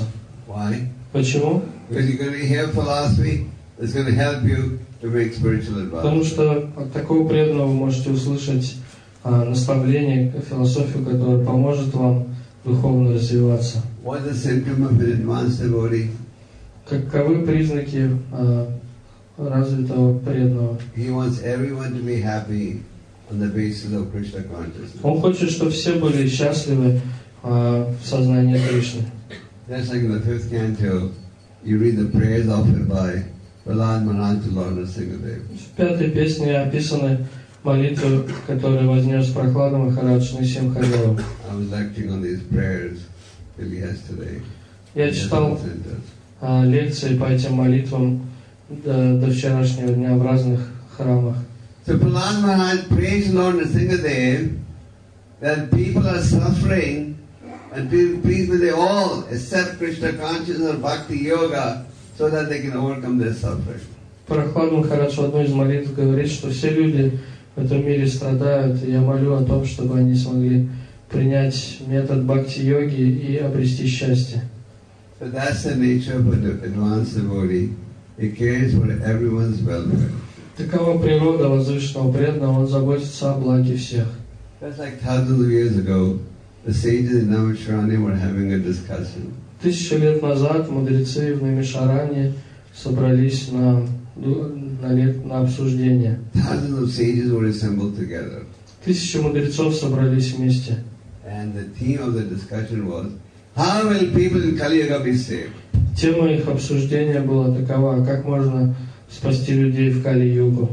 [SPEAKER 1] Why?
[SPEAKER 2] Почему?
[SPEAKER 1] Because you're going to hear philosophy that's going to help you to make spiritual
[SPEAKER 2] Потому
[SPEAKER 1] advance.
[SPEAKER 2] что от такого преданного вы можете услышать а, наставление, философию, которая поможет вам духовно развиваться.
[SPEAKER 1] What's the symptom of an advanced devotee?
[SPEAKER 2] Каковы признаки а, развитого преданного?
[SPEAKER 1] He wants everyone to be happy on the basis of Krishna consciousness.
[SPEAKER 2] Он хочет, чтобы все были счастливы а, в сознании Кришны.
[SPEAKER 1] Just like in the fifth canto, you read the prayers offered by Prahlad Maharaj to Lord Nrsimhadev.
[SPEAKER 2] В пятой песне описаны молитвы, которые вознес Прохлада Махарадж Нрсимхадеву.
[SPEAKER 1] I was lecturing on these prayers till yesterday.
[SPEAKER 2] Я читал а, лекции по этим молитвам до, до вчерашнего дня в разных храмах.
[SPEAKER 1] So Prahlad Maharaj prays Lord Nrsimhadev that people are suffering, and please, please may they all accept Krishna consciousness or Bhakti Yoga so that they can overcome their suffering.
[SPEAKER 2] Прохлад Махарадж в одной из молитв говорит, что все люди в этом мире страдают, и я молю о том, чтобы они смогли принять метод бхакти-йоги и обрести счастье.
[SPEAKER 1] So that's the nature of an advanced devotee. He cares for everyone's welfare.
[SPEAKER 2] Такова природа возвышенного преданного, он заботится о благе всех.
[SPEAKER 1] Just like thousands of years ago, the sages in Navasharanya were having a discussion.
[SPEAKER 2] Тысячу лет назад мудрецы в Намишаране собрались на, на, лет, на обсуждение.
[SPEAKER 1] Thousands of sages were assembled together.
[SPEAKER 2] Тысячи мудрецов собрались вместе.
[SPEAKER 1] And the theme of the discussion was, how will people in Kali Yuga be saved?
[SPEAKER 2] Тема их обсуждения была такова, как можно спасти людей в Кали-югу.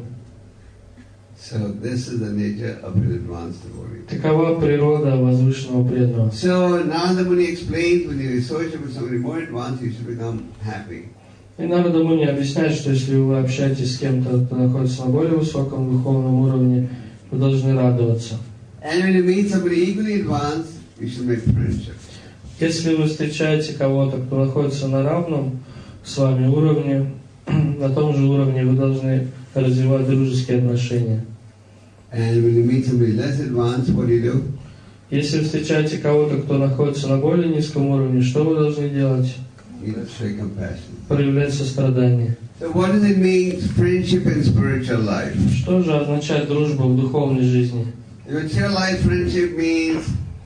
[SPEAKER 1] So this is the nature of an advanced devotee.
[SPEAKER 2] Такова природа возвышенного преданного.
[SPEAKER 1] So Narada Muni explains, when you associate with somebody more advanced, you should become happy.
[SPEAKER 2] И Нарада Муни объясняет, что если вы общаетесь с кем-то, кто находится на более высоком духовном уровне, вы должны радоваться.
[SPEAKER 1] And when you meet somebody equally advanced, you should make friendship.
[SPEAKER 2] Если вы встречаете кого-то, кто находится на равном с вами уровне, на том же уровне вы должны развивать дружеские отношения.
[SPEAKER 1] And when you meet somebody less advanced, what do you do?
[SPEAKER 2] Если встречаете кого-то, кто находится на более низком уровне, что вы должны делать?
[SPEAKER 1] You know, show compassion.
[SPEAKER 2] Проявлять сострадание.
[SPEAKER 1] So what does it mean, friendship in spiritual life?
[SPEAKER 2] Что же означает дружба в духовной жизни?
[SPEAKER 1] In mature life, friendship means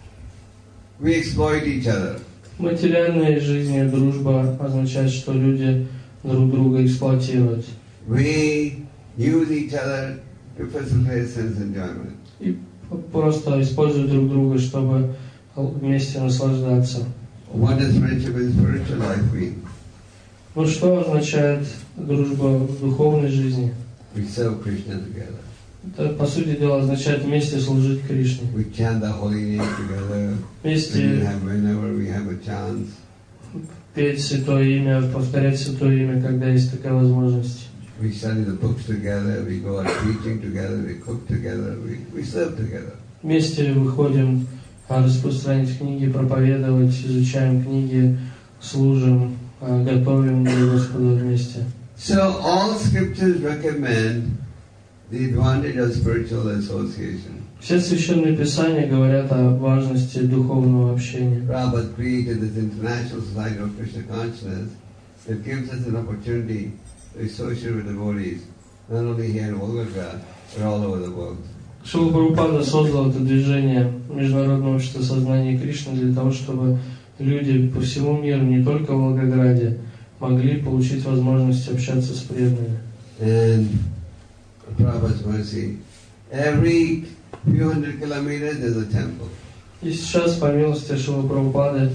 [SPEAKER 1] we exploit each other.
[SPEAKER 2] В материальной жизни дружба означает, что люди друг друга эксплуатируют.
[SPEAKER 1] We use each other to facilitate sense enjoyment.
[SPEAKER 2] И просто используют друг друга, чтобы вместе наслаждаться.
[SPEAKER 1] What does friendship in spiritual life mean?
[SPEAKER 2] Ну что означает дружба в духовной жизни?
[SPEAKER 1] We serve Krishna together.
[SPEAKER 2] Это, по сути дела, означает вместе служить Кришне.
[SPEAKER 1] We chant the holy name together.
[SPEAKER 2] Вместе
[SPEAKER 1] We have, whenever we have a chance.
[SPEAKER 2] петь святое имя, повторять святое имя, когда есть такая возможность.
[SPEAKER 1] We study the books together, we go out preaching together, we cook together, we, we serve together.
[SPEAKER 2] Вместе выходим распространять книги, проповедовать, изучаем книги, служим, готовим для Господа вместе.
[SPEAKER 1] So all scriptures recommend the advantage of spiritual association.
[SPEAKER 2] Все священные писания говорят о важности духовного общения.
[SPEAKER 1] Prabhupada created this international society of Krishna consciousness that gives us an opportunity to associate with devotees, not only here in Volga, but all over the world.
[SPEAKER 2] Шрила Прабхупада создал это движение Международного общества сознания Кришны для того, чтобы люди по всему миру, не только в Волгограде, могли получить возможность общаться с преданными.
[SPEAKER 1] And Prabhupada's mercy, every few hundred kilometers there's a temple.
[SPEAKER 2] И сейчас, по милости Шрилы Прабхупады,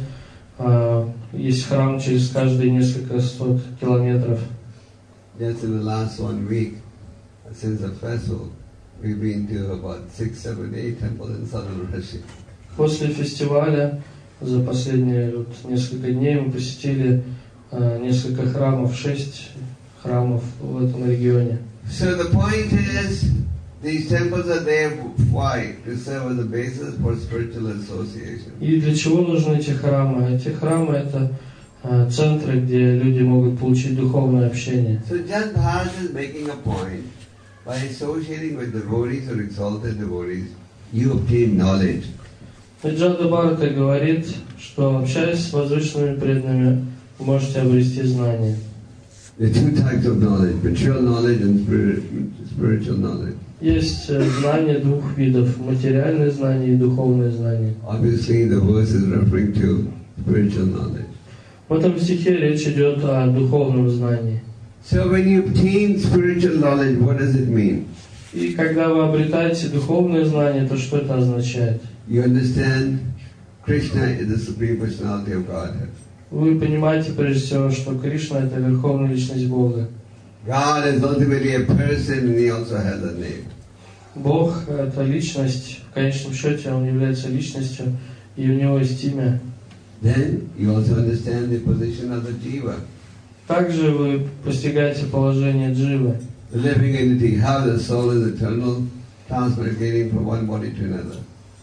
[SPEAKER 2] есть храм через каждые несколько сот километров.
[SPEAKER 1] Just in the last one week, since the festival, we've been to about six, seven, eight temples in southern Russia.
[SPEAKER 2] После фестиваля за последние вот несколько дней мы посетили uh, несколько храмов, шесть храмов в этом регионе.
[SPEAKER 1] So the point is, these temples are there why? To serve as a basis for spiritual association.
[SPEAKER 2] И для чего нужны эти храмы? Эти храмы это uh, центры, где люди могут получить духовное общение.
[SPEAKER 1] So Jan Bharat is making a point. By associating with devotees or exalted devotees, you obtain knowledge.
[SPEAKER 2] Джада Бхарата говорит, что общаясь с возвышенными преданными, вы можете обрести знание.
[SPEAKER 1] There are two types of knowledge, material knowledge and spirit, spiritual knowledge.
[SPEAKER 2] Есть знания двух видов: материальное знание и духовное знание.
[SPEAKER 1] Obviously, the verse is referring to spiritual knowledge.
[SPEAKER 2] В этом стихе речь идет о духовном знании.
[SPEAKER 1] So when you obtain spiritual knowledge, what does it mean?
[SPEAKER 2] И когда вы обретаете духовное знание, то что это означает?
[SPEAKER 1] You understand Krishna is the Supreme Personality of Godhead.
[SPEAKER 2] Вы понимаете прежде всего, что Кришна — это Верховная Личность Бога.
[SPEAKER 1] God is ultimately a person and he also has a name.
[SPEAKER 2] Бог — это личность, в конечном счете Он является личностью, и у Него есть имя.
[SPEAKER 1] Then you also understand the position of the jiva,
[SPEAKER 2] Также вы постигаете положение дживы,
[SPEAKER 1] the living entity, how the soul is eternal, transmigrating from one body to another.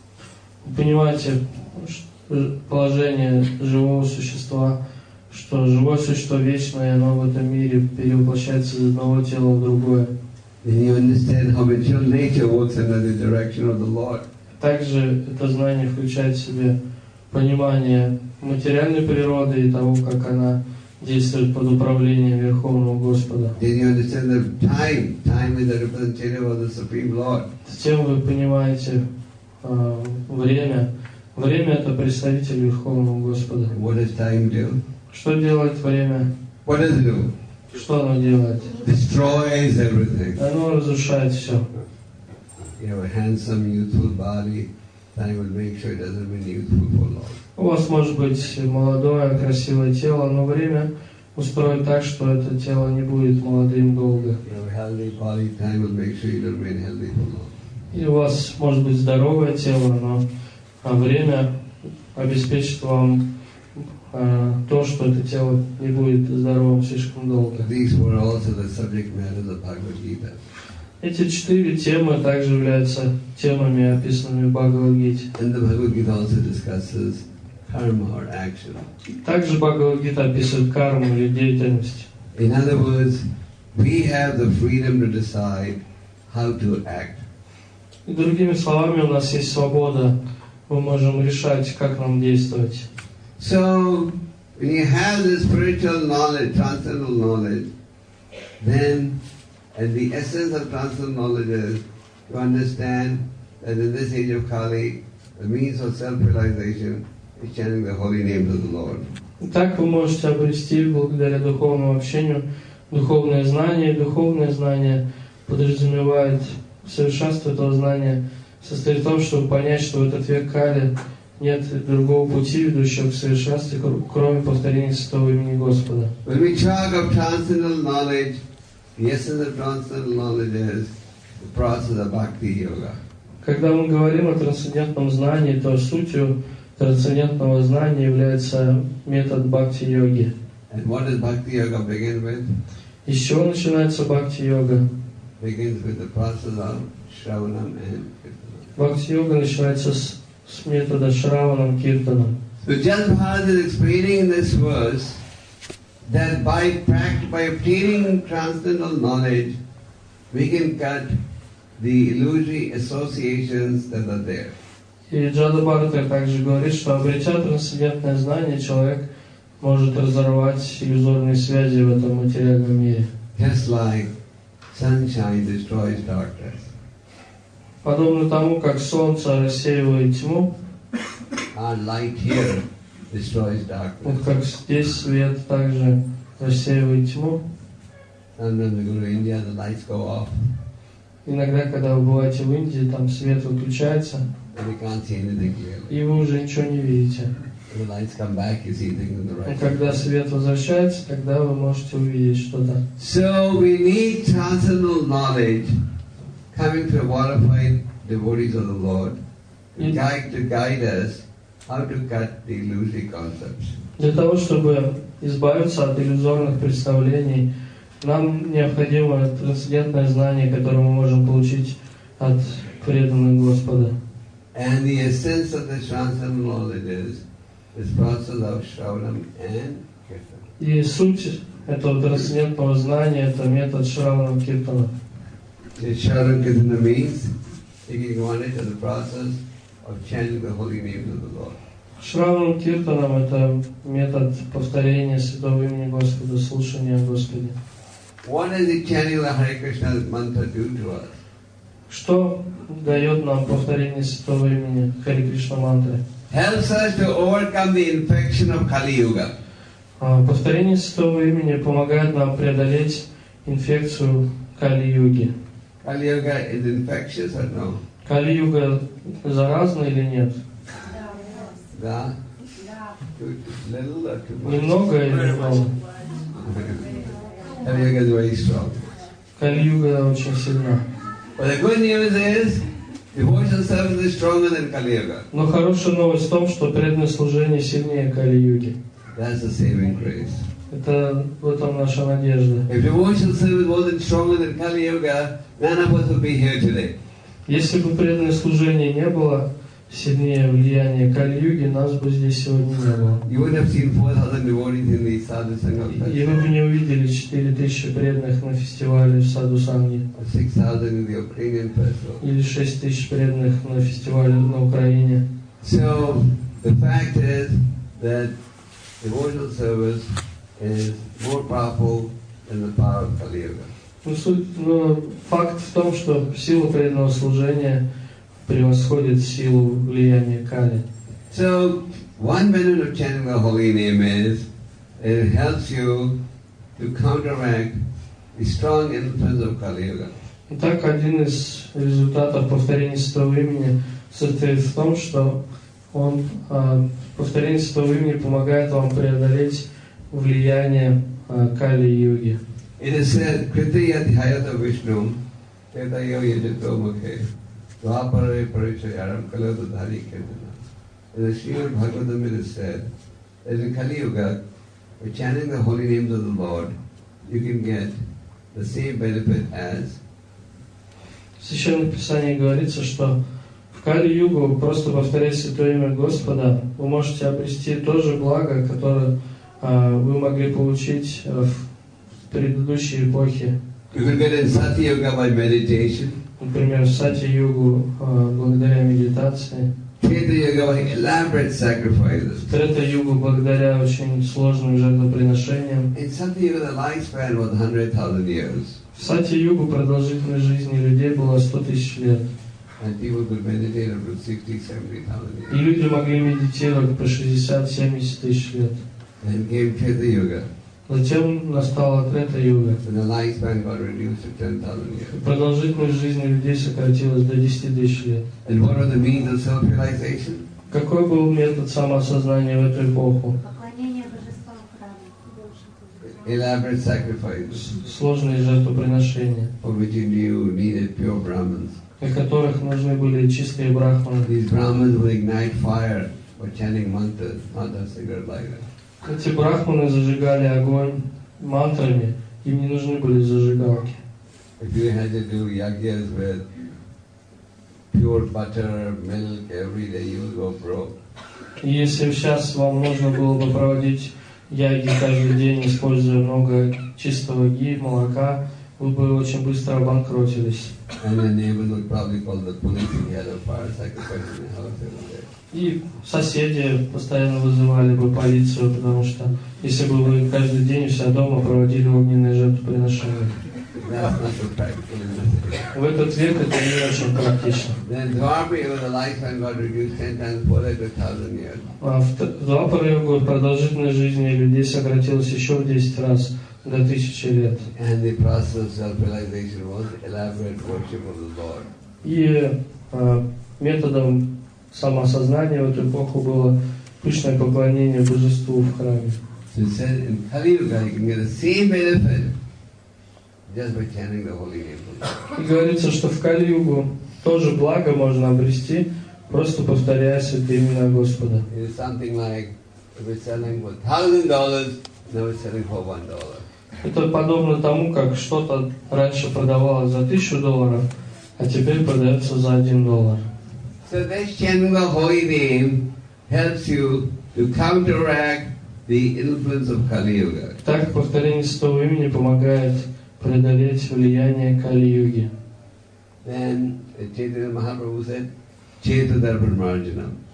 [SPEAKER 2] Вы понимаете ш- положение живого существа, что живое существо вечное, и оно в этом мире перевоплощается из одного тела в другое.
[SPEAKER 1] Then you understand how material nature works under the direction of the Lord.
[SPEAKER 2] Также это знание включает в себе понимание материальной природы и того, как она действует под управлением Верховного Господа.
[SPEAKER 1] Then you understand the time. Time is the representative of the Supreme Lord.
[SPEAKER 2] Затем вы понимаете э, время. Время — это представитель Верховного Господа.
[SPEAKER 1] What does time do?
[SPEAKER 2] Что делает время?
[SPEAKER 1] What does it do?
[SPEAKER 2] Что оно делает?
[SPEAKER 1] Destroys everything.
[SPEAKER 2] Оно разрушает все.
[SPEAKER 1] You have a handsome, youthful body. Time will make sure it doesn't remain youthful for long.
[SPEAKER 2] У вас может быть молодое, красивое тело, но время устроит так, что это тело не будет молодым долго.
[SPEAKER 1] You have a healthy body. Time will make sure you don't remain healthy for long.
[SPEAKER 2] И у вас может быть здоровое тело, но а время обеспечит вам а, то, что это тело не будет здоровым слишком долго.
[SPEAKER 1] These were also the subject matters of Bhagavad Gita.
[SPEAKER 2] Эти четыре темы также являются темами, описанными в Бхагавад-гите.
[SPEAKER 1] And the Bhagavad Gita also discusses karma or action.
[SPEAKER 2] Также Бхагавад-гита описывает карму или деятельность.
[SPEAKER 1] In other words, we have the freedom to decide how to act.
[SPEAKER 2] И другими словами, у нас есть свобода. Мы можем решать, как нам действовать.
[SPEAKER 1] So, when you have this spiritual knowledge, transcendental knowledge, then, and the essence of transcendental knowledge is to understand that in this age of Kali, the means of self-realization is chanting the holy names of the Lord.
[SPEAKER 2] Так вы можете обрести, благодаря духовному общению, духовное знание. Духовное знание подразумевает совершенство этого знания, состоит в том, чтобы понять, что в этот век Кали нет другого пути, ведущего к совершенству, кроме повторения святого имени Господа.
[SPEAKER 1] When we talk of transcendental knowledge, the essence of transcendental knowledge is the process of bhakti yoga.
[SPEAKER 2] Когда мы говорим о трансцендентном знании, то сутью трансцендентного знания является метод бхакти-йоги.
[SPEAKER 1] And what does bhakti yoga begin with?
[SPEAKER 2] И с чего начинается бхакти-йога?
[SPEAKER 1] Begins with the process of Shravanam and Kirtanam.
[SPEAKER 2] Бхакти-йога начинается с, с метода Шраванам Киртанам.
[SPEAKER 1] So Jan Maharaj is explaining in this verse that by pract- by obtaining transcendental knowledge, we can cut the illusory associations that are there.
[SPEAKER 2] И Джада Бхарата также говорит, что обретя трансцендентное знание, человек может разорвать иллюзорные связи в этом материальном мире.
[SPEAKER 1] Just like sunshine destroys darkness.
[SPEAKER 2] Подобно тому, как солнце рассеивает тьму,
[SPEAKER 1] Our light here destroys darkness.
[SPEAKER 2] вот как здесь свет также рассеивает тьму.
[SPEAKER 1] Sometimes we go to India, the lights go off,
[SPEAKER 2] Иногда, когда вы бываете в Индии, там свет выключается,
[SPEAKER 1] and we can't see anything clearly.
[SPEAKER 2] и вы уже ничего не видите.
[SPEAKER 1] When the lights come back, you see things in the
[SPEAKER 2] Но
[SPEAKER 1] right
[SPEAKER 2] когда
[SPEAKER 1] way.
[SPEAKER 2] свет возвращается, тогда вы можете увидеть что-то.
[SPEAKER 1] So we need transcendental knowledge coming to qualified devotees of the Lord to
[SPEAKER 2] Mm.
[SPEAKER 1] guide, to guide us how to cut the illusory concepts.
[SPEAKER 2] Для того, чтобы избавиться от иллюзорных представлений, нам необходимо трансцендентное знание, которое мы можем получить от преданных Господа.
[SPEAKER 1] And the essence of this transcendental knowledge is this process of Shravanam and Kirtan.
[SPEAKER 2] И суть этого трансцендентного знания – это метод Шравана Киртана.
[SPEAKER 1] The Shravanam Kirtana means taking advantage of the process of chanting the holy names of the Lord.
[SPEAKER 2] Шраванам Киртанам — это метод повторения святого имени Господа, слушания о Господе.
[SPEAKER 1] What does the chanting of the Hare Krishna mantra do to us?
[SPEAKER 2] Что дает нам повторение святого имени Харе Кришна мантры?
[SPEAKER 1] Helps us to overcome the infection of Kali Yuga.
[SPEAKER 2] Повторение святого имени помогает нам преодолеть инфекцию Кали-юги.
[SPEAKER 1] Kali Yuga is infectious or no?
[SPEAKER 2] Кали-юга заразна или нет?
[SPEAKER 1] Да. Too little or too much?
[SPEAKER 2] Немного или много?
[SPEAKER 1] Kali Yuga is very strong.
[SPEAKER 2] Кали-юга очень сильна.
[SPEAKER 1] But the good news is, devotional service is stronger than Kali Yuga.
[SPEAKER 2] Но хорошая новость в том, что преданное служение сильнее Кали-юги.
[SPEAKER 1] That's the saving grace.
[SPEAKER 2] Это в этом наша надежда.
[SPEAKER 1] If devotional service wasn't stronger than Kali Yuga, none of us would be here today.
[SPEAKER 2] Если бы преданное служение не было сильнее влияния Кали-юги, нас бы здесь сегодня не было.
[SPEAKER 1] You would have seen four thousand devotees in the Sadhu Sangha
[SPEAKER 2] И вы
[SPEAKER 1] festival,
[SPEAKER 2] бы не увидели четыре тысячи преданных на фестивале в Саду-Санге.
[SPEAKER 1] or six thousand in the Ukrainian festival.
[SPEAKER 2] Или шесть тысяч преданных на фестивале на Украине.
[SPEAKER 1] So, the fact is that devotional service is more powerful than the power of Kali Yuga.
[SPEAKER 2] Ну, суть, ну, факт в том, что сила преданного служения превосходит силу влияния Кали.
[SPEAKER 1] So, one benefit of chanting the holy name is it helps you to counteract the strong influence of Kali Yuga.
[SPEAKER 2] Итак, один из результатов повторения святого имени состоит в том, что он, а, повторение святого имени помогает вам преодолеть влияние а, Кали-юги.
[SPEAKER 1] It is said, Kritya Dhyayata Vishnu, Tetayo Yajato Mukhe, Dvapare Parichayaram Kalata Dhari Kirtana. In the Srimad Bhagavatam it is said that in Kali Yuga, by chanting the holy names of the Lord, you can get the same benefit as
[SPEAKER 2] В Священном Писании говорится, что в Кали-югу, просто повторяя святое имя Господа, вы можете обрести то же благо, которое а, вы могли получить а, в предыдущей эпохе.
[SPEAKER 1] you can get in Satya Yuga by meditation,
[SPEAKER 2] Например, в Сати-югу а, благодаря медитации,
[SPEAKER 1] Treta Yuga by elaborate sacrifices.
[SPEAKER 2] в Трета-югу благодаря очень сложным жертвоприношениям.
[SPEAKER 1] In Satya Yuga the lifespan was one hundred thousand years,
[SPEAKER 2] В Сати-югу продолжительность жизни людей была сто тысяч лет.
[SPEAKER 1] and people could meditate up to sixty, seventy thousand
[SPEAKER 2] И
[SPEAKER 1] years.
[SPEAKER 2] люди могли медитировать по шестьдесят-семьдесят тысяч лет.
[SPEAKER 1] Then came Treta Yuga,
[SPEAKER 2] Затем настала Трета-юга.
[SPEAKER 1] and the lifespan got reduced to ten thousand years.
[SPEAKER 2] Продолжительность жизни людей сократилась до десяти тысяч лет.
[SPEAKER 1] And what are the means of self-realization?
[SPEAKER 2] Какой был метод самоосознания в эту эпоху?
[SPEAKER 3] Поклонение божествам в храме.
[SPEAKER 1] Elaborate sacrifices,
[SPEAKER 2] Сложные жертвоприношения,
[SPEAKER 1] for which you knew needed pure Brahmins.
[SPEAKER 2] для которых нужны были чистые брахманы.
[SPEAKER 1] These Brahmins would ignite fire for chanting mantras, not a cigarette lighter.
[SPEAKER 2] Эти брахманы зажигали огонь мантрами, им не нужны были зажигалки.
[SPEAKER 1] If you had to do yagyas with pure butter, milk every day, you would go broke.
[SPEAKER 2] И если сейчас вам нужно было бы проводить яги каждый день, используя много чистого ги, молока, вы бы очень быстро обанкротились.
[SPEAKER 1] And your neighbors would probably call the police if you had a fire sacrifice in the house every day.
[SPEAKER 2] И соседи постоянно вызывали бы полицию, потому что если бы вы каждый день у себя дома проводили огненные жертвоприношения.
[SPEAKER 1] That's not so practical in the city.
[SPEAKER 2] В этот век это не очень практично.
[SPEAKER 1] Then Dwapara Yuga, the lifespan got reduced ten times further to thousand years.
[SPEAKER 2] А в Двапара-югу продолжительность жизни людей сократилась еще в десять раз, до тысячи лет.
[SPEAKER 1] And the process of self-realization was elaborate worship of the Lord.
[SPEAKER 2] И а, методом самоосознания в эту эпоху было пышное поклонение божеству в храме.
[SPEAKER 1] So it said in Kali Yuga you can get the same benefit just by chanting the holy name of the Lord.
[SPEAKER 2] И говорится, что в Кали-югу тоже благо можно обрести, просто повторяя святые имена Господа.
[SPEAKER 1] It is something like if it's selling for thousand dollars, now it's selling for one dollar.
[SPEAKER 2] Это подобно тому, как что-то раньше продавалось за тысячу долларов, а теперь продается за один доллар.
[SPEAKER 1] So this chanting the holy name helps you to counteract the influence of Kali Yuga.
[SPEAKER 2] Так, повторение святого имени помогает преодолеть влияние Кали-юги.
[SPEAKER 1] Then Chaitanya Mahaprabhu said, Cheta Darpan Marjanam.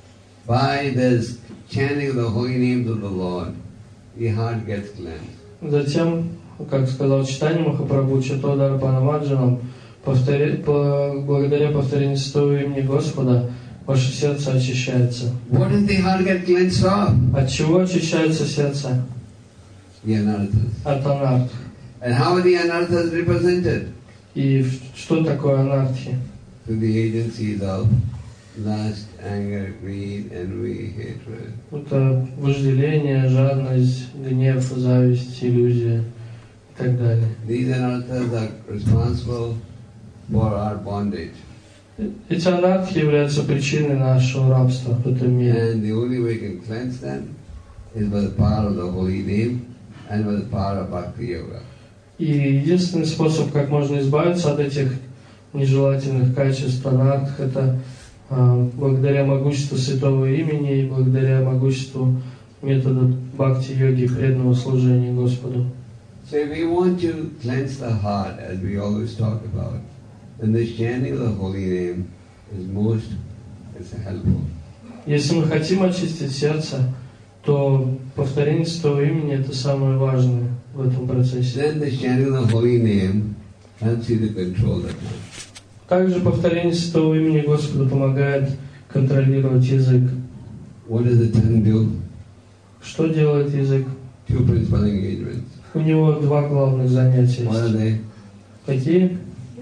[SPEAKER 1] by this chanting of the holy names of the Lord, the heart gets cleansed.
[SPEAKER 2] Затем, как сказал Чайтанья Махапрабху, Чатодар Панамаджанам, повтори, по, благодаря повторению святого имени Господа, ваше сердце очищается.
[SPEAKER 1] What does the heart get cleansed from?
[SPEAKER 2] От чего очищается сердце?
[SPEAKER 1] The anarthas.
[SPEAKER 2] От анарт.
[SPEAKER 1] And how are the anarthas represented?
[SPEAKER 2] И что такое анархия?
[SPEAKER 1] Through the agencies of lust, anger, greed, envy, hatred.
[SPEAKER 2] Это вожделение, жадность, гнев, зависть, иллюзия и так далее.
[SPEAKER 1] These anarthas are responsible for our bondage.
[SPEAKER 2] Эти анархии являются причиной нашего рабства в этом мире.
[SPEAKER 1] And the only way we can cleanse them is by the power of the holy name and by the power of Bhakti Yoga.
[SPEAKER 2] И единственный способ, как можно избавиться от этих нежелательных качеств анарх, это а, благодаря могуществу святого имени и благодаря могуществу метода бхакти-йоги, преданного служения Господу.
[SPEAKER 1] So if we want to cleanse the heart, as we always talk about, then the chanting of the holy name is most is helpful.
[SPEAKER 2] Если мы хотим очистить сердце, то повторение святого имени это самое важное в этом процессе.
[SPEAKER 1] Then the chanting of the holy name helps you to control the tongue.
[SPEAKER 2] Также повторение святого имени Господа помогает контролировать язык.
[SPEAKER 1] What does the tongue do?
[SPEAKER 2] Что делает язык?
[SPEAKER 1] Two principal engagements.
[SPEAKER 2] У него два главных занятия
[SPEAKER 1] What are
[SPEAKER 2] есть.
[SPEAKER 1] they?
[SPEAKER 2] Какие?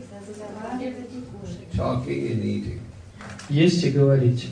[SPEAKER 1] Talking and eating.
[SPEAKER 2] Есть и говорить.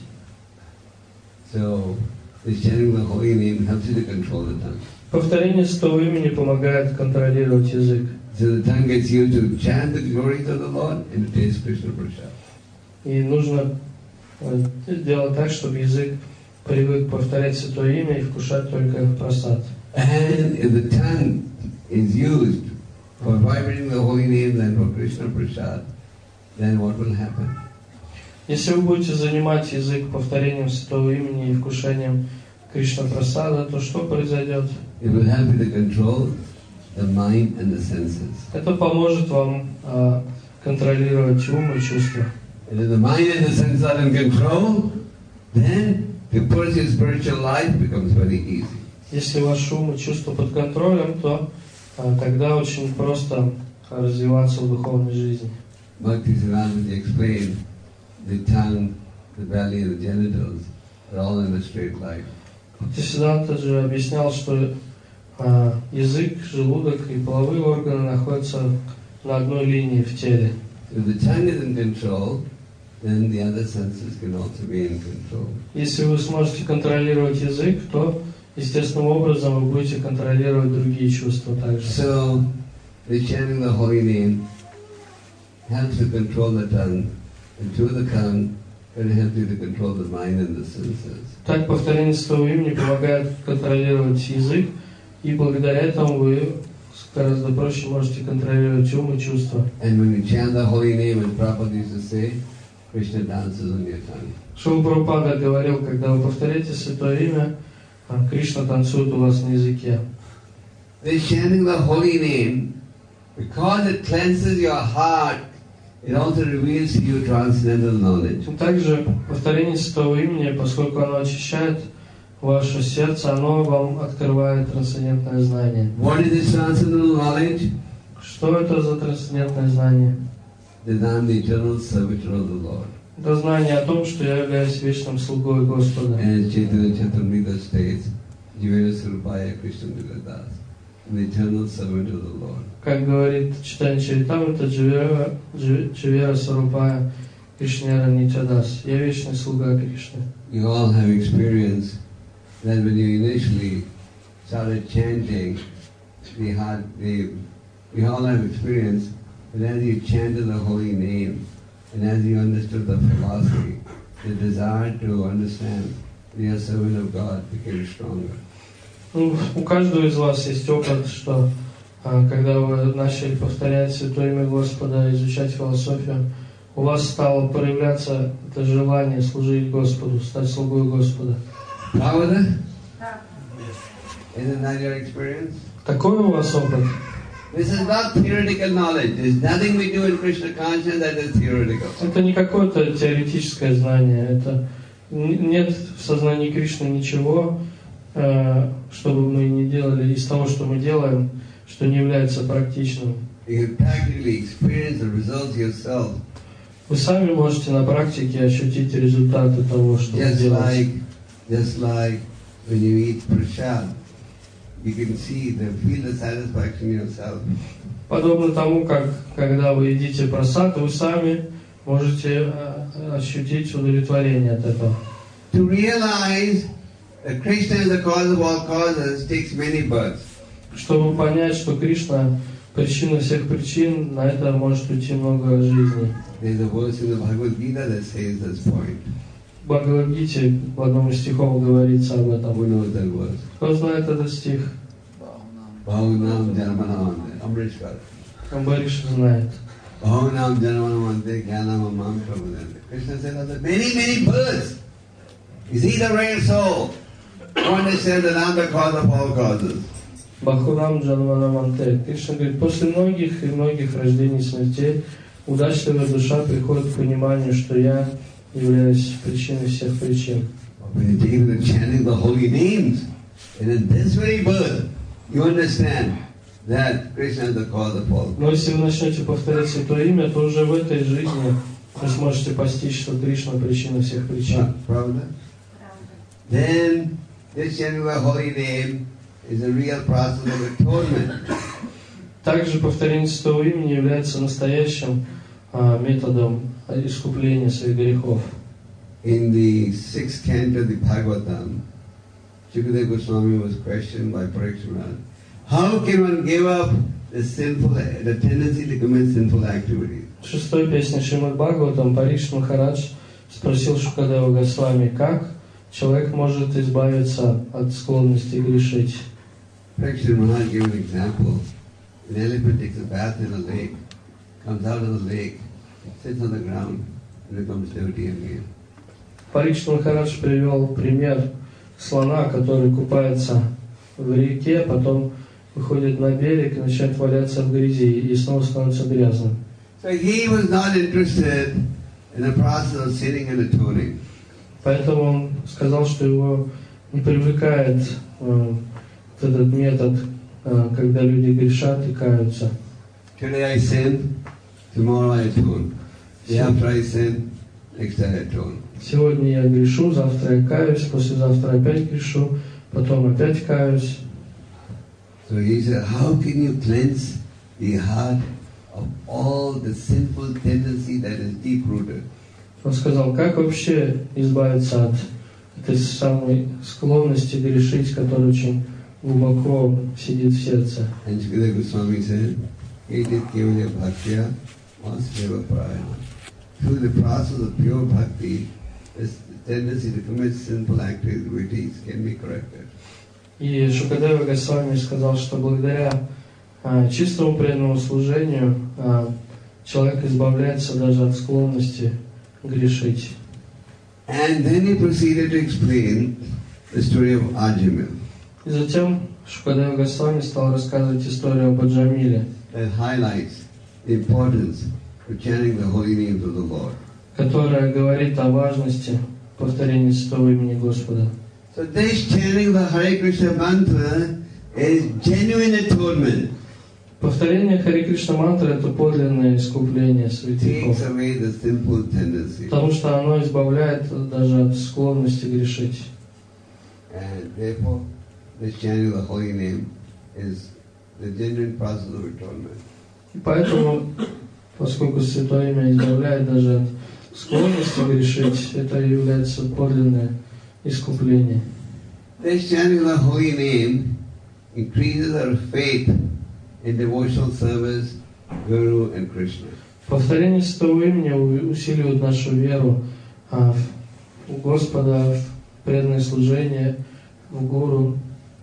[SPEAKER 1] So the chanting of the holy name helps you to control the tongue.
[SPEAKER 2] Повторение святого имени помогает контролировать язык.
[SPEAKER 1] So the tongue gets used to chant the glories of the Lord and to taste Krishna Prasad.
[SPEAKER 2] И нужно э, сделать так, чтобы язык привык повторять святое имя и вкушать только прасад.
[SPEAKER 1] And if the tongue is used for vibrating the holy name and for Krishna Prasad, then what will happen?
[SPEAKER 2] Если вы будете занимать язык повторением святого имени и вкушением Кришна прасада, то что произойдет?
[SPEAKER 1] It will help you to control the mind and the senses.
[SPEAKER 2] Это поможет вам э, контролировать ум и чувства.
[SPEAKER 1] And if the mind and the senses are in control, then to pursue spiritual life becomes very easy.
[SPEAKER 2] Если ваш ум и чувства под контролем, то э, тогда очень просто развиваться в духовной жизни.
[SPEAKER 1] Bhaktisiddhanta explained the tongue, the belly, and the genitals are all in a straight line.
[SPEAKER 2] Бхактисиддханта же объяснял, что э, язык, желудок и половые органы находятся на одной линии в теле.
[SPEAKER 1] If the tongue is in control, then the other senses can also be in control.
[SPEAKER 2] Если вы сможете контролировать язык, то естественным образом вы будете контролировать другие чувства также.
[SPEAKER 1] So, the chanting the holy name helps to control the tongue, and through the tongue, it helps you to control the mind and the senses.
[SPEAKER 2] Так повторение святого имени помогает контролировать язык, и благодаря этому вы гораздо проще можете контролировать ум и чувства.
[SPEAKER 1] And when you chant the holy name, as Prabhupada used to say, Krishna dances on your tongue.
[SPEAKER 2] Шрила Прабхупада говорил, когда вы повторяете святое имя, Кришна танцует у вас на языке.
[SPEAKER 1] This chanting the holy name, because it cleanses your heart, it also reveals to you transcendental knowledge.
[SPEAKER 2] Также повторение святого имени, поскольку оно очищает ваше сердце, оно вам открывает трансцендентное знание.
[SPEAKER 1] What is this transcendental knowledge?
[SPEAKER 2] Что это за трансцендентное знание?
[SPEAKER 1] That I am the eternal servitor of the Lord.
[SPEAKER 2] Это знание о том, что я являюсь вечным слугой Господа.
[SPEAKER 1] And Chaitanya Charitamrita states, Jivera Surupaya Krishna Vigadas, the eternal servant of the Lord.
[SPEAKER 2] Как говорит Чайтанья Чаритамрита, Дживера, Дживера Сарупая Кришнера Нитядас. Я вечный слуга Кришны.
[SPEAKER 1] You all have experienced that when you initially started chanting the heart, the, you all have experienced that as you chanted the holy name and as you understood the philosophy, the desire to understand be a servant of God became stronger.
[SPEAKER 2] Ну, у каждого из вас есть опыт, что а, когда вы начали повторять святое имя Господа, изучать философию, у вас стало проявляться это желание служить Господу, стать слугой Господа.
[SPEAKER 1] Pravada?
[SPEAKER 3] Да.
[SPEAKER 1] Isn't that your experience?
[SPEAKER 2] Такой у вас опыт?
[SPEAKER 1] This is not theoretical knowledge. There's nothing we do in Krishna consciousness that is theoretical.
[SPEAKER 2] Это не какое-то теоретическое знание, это Нет в сознании Кришны ничего, что бы мы ни делали, из того, что мы делаем, что не является практичным. Вы сами можете на практике ощутить результаты того, что вы делаете.
[SPEAKER 1] Just like when you eat prasad, you can see the feel the satisfaction yourself.
[SPEAKER 2] Подобно тому, как когда вы едите прасад, вы сами можете ощутить удовлетворение от этого.
[SPEAKER 1] To realize that Krishna is the cause of all causes takes many births.
[SPEAKER 2] Чтобы понять, что Кришна причина всех причин, на это может уйти много жизней.
[SPEAKER 1] There is a verse in the Bhagavad Gita that says this point.
[SPEAKER 2] В Бхагавад-гите в одном из стихов говорится об этом.
[SPEAKER 1] Who knows that verse?
[SPEAKER 2] Кто знает этот стих?
[SPEAKER 1] Bahunam Janmanam, Amrishkar.
[SPEAKER 2] Амбариш знает.
[SPEAKER 1] Bahunam Janmanam, Jnanam Amam Prabhudan. Krishna said, after many, many births, is he the real soul? Who understands that I am the cause of all causes?
[SPEAKER 2] Бахунам Джанманаманте. Кришна говорит, после многих и многих рождений и смертей удачливая душа приходит к пониманию, что я являюсь причиной всех причин.
[SPEAKER 1] When you take the chanting the holy names, and in this very birth, you understand that Krishna is the cause of all.
[SPEAKER 2] Но если вы начнете повторять святое имя, то уже в этой жизни вы сможете постичь, что Кришна причина всех причин.
[SPEAKER 1] Правда? Then this chanting the holy name is a real process of atonement.
[SPEAKER 2] Также повторение святого имени является настоящим а, методом искупления своих грехов.
[SPEAKER 1] In the sixth canto of the Bhagavatam, Shukadeva Goswami was questioned by Parikshit. How can one give up the sinful, the tendency to commit sinful activities?
[SPEAKER 2] В шестой песне Шримад Бхагаватам Парикшит Махарадж спросил Шукадева Госвами, как человек может избавиться от склонности грешить.
[SPEAKER 1] Parikshit Maharaj gave an example. An elephant takes a bath in a lake, comes out of the lake, sits on the ground, and becomes dirty again.
[SPEAKER 2] Парикшит Махарадж привел пример слона, который купается в реке, потом выходит на берег и начинает валяться в грязи и снова становится грязным.
[SPEAKER 1] So he was not interested in the process of sinning and atoning.
[SPEAKER 2] Поэтому он сказал, что его не привлекает э, этот метод, э, когда люди грешат и каются.
[SPEAKER 1] Today I sin, tomorrow I atone. Day after I sin, next day I atone.
[SPEAKER 2] Сегодня я грешу, завтра я каюсь, послезавтра опять грешу, потом опять каюсь.
[SPEAKER 1] So he said, how can you cleanse the heart of all the sinful tendency that is deep-rooted?
[SPEAKER 2] Он сказал, как вообще избавиться от этой самой склонности грешить, которая очень глубоко сидит в сердце.
[SPEAKER 1] And Shukadeva Goswami said, Edit Kevalya Bhaktya Vasudeva Parayana. Through the process of pure bhakti, this tendency to commit sinful activities can be corrected.
[SPEAKER 2] И Шукадева Госвами сказал, что благодаря а, чистому преданному служению а, человек избавляется даже от склонности грешить.
[SPEAKER 1] And then he proceeded to explain the story of Ajamil.
[SPEAKER 2] И затем Шукадева Госвами стал рассказывать историю об Аджамиле,
[SPEAKER 1] That highlights the importance of chanting the holy names of the Lord.
[SPEAKER 2] которая говорит о важности повторения святого имени Господа.
[SPEAKER 1] So this chanting the Hare Krishna mantra is genuine atonement.
[SPEAKER 2] Повторение Харе Кришна мантры — это подлинное искупление святых.
[SPEAKER 1] Takes away the sinful tendency.
[SPEAKER 2] Потому что оно избавляет даже от склонности грешить.
[SPEAKER 1] And therefore, this chanting the holy name is the genuine process of atonement.
[SPEAKER 2] И поэтому, поскольку святое имя избавляет даже от склонности грешить, это является подлинное искупление.
[SPEAKER 1] This chanting the holy name increases our faith in devotional service, Guru and Krishna.
[SPEAKER 2] Повторение святого имени усиливает нашу веру а, в Господа, в преданное служение, в Гуру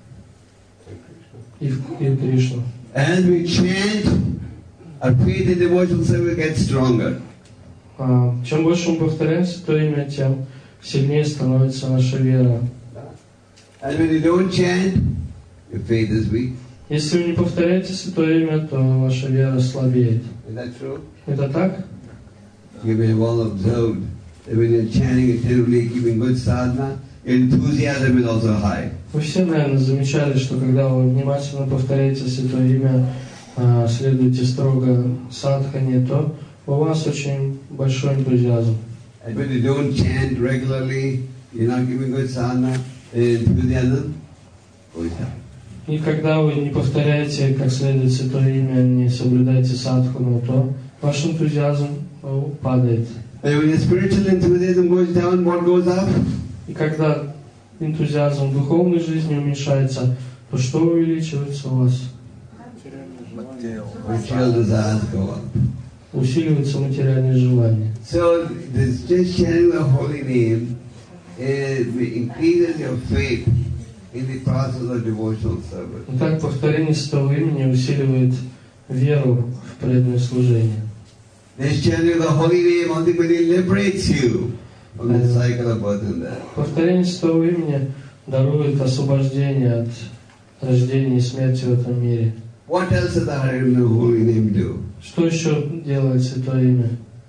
[SPEAKER 2] и в, и в Кришну.
[SPEAKER 1] As we chant, our faith in devotional service gets stronger.
[SPEAKER 2] А, чем больше мы повторяем святое имя, тем сильнее становится наша вера.
[SPEAKER 1] And when you don't chant, your faith is weak.
[SPEAKER 2] Если вы не повторяете святое имя, то ваша вера слабеет.
[SPEAKER 1] Is that true?
[SPEAKER 2] Это так?
[SPEAKER 1] You may have all observed that when you're chanting attentively, keeping good sadhana, enthusiasm is also high.
[SPEAKER 2] Вы все, наверное, замечали, что когда вы внимательно повторяете Святое Имя, следуете строго садхане, то у вас очень большой энтузиазм.
[SPEAKER 1] And when you don't chant regularly, you're not giving good sadhana, enthusiasm goes down.
[SPEAKER 2] И когда вы не повторяете как следует Святое Имя, не соблюдаете садхану, то ваш энтузиазм падает.
[SPEAKER 1] And when your spiritual enthusiasm goes down, what goes up?
[SPEAKER 2] И когда энтузиазм духовной жизни уменьшается, то что увеличивается у вас?
[SPEAKER 1] Material desires go up.
[SPEAKER 2] Усиливаются материальные желания.
[SPEAKER 1] So this just chanting the holy name is, increases your faith in the process of devotional service.
[SPEAKER 2] Итак, повторение Святого Имени усиливает веру в преданное служение.
[SPEAKER 1] This chanting of the holy name ultimately liberates you from the cycle of birth and death.
[SPEAKER 2] Повторение Святого Имени дарует освобождение от рождения и смерти в этом мире.
[SPEAKER 1] What else does the holy name do?
[SPEAKER 2] Что еще делает Святое Имя?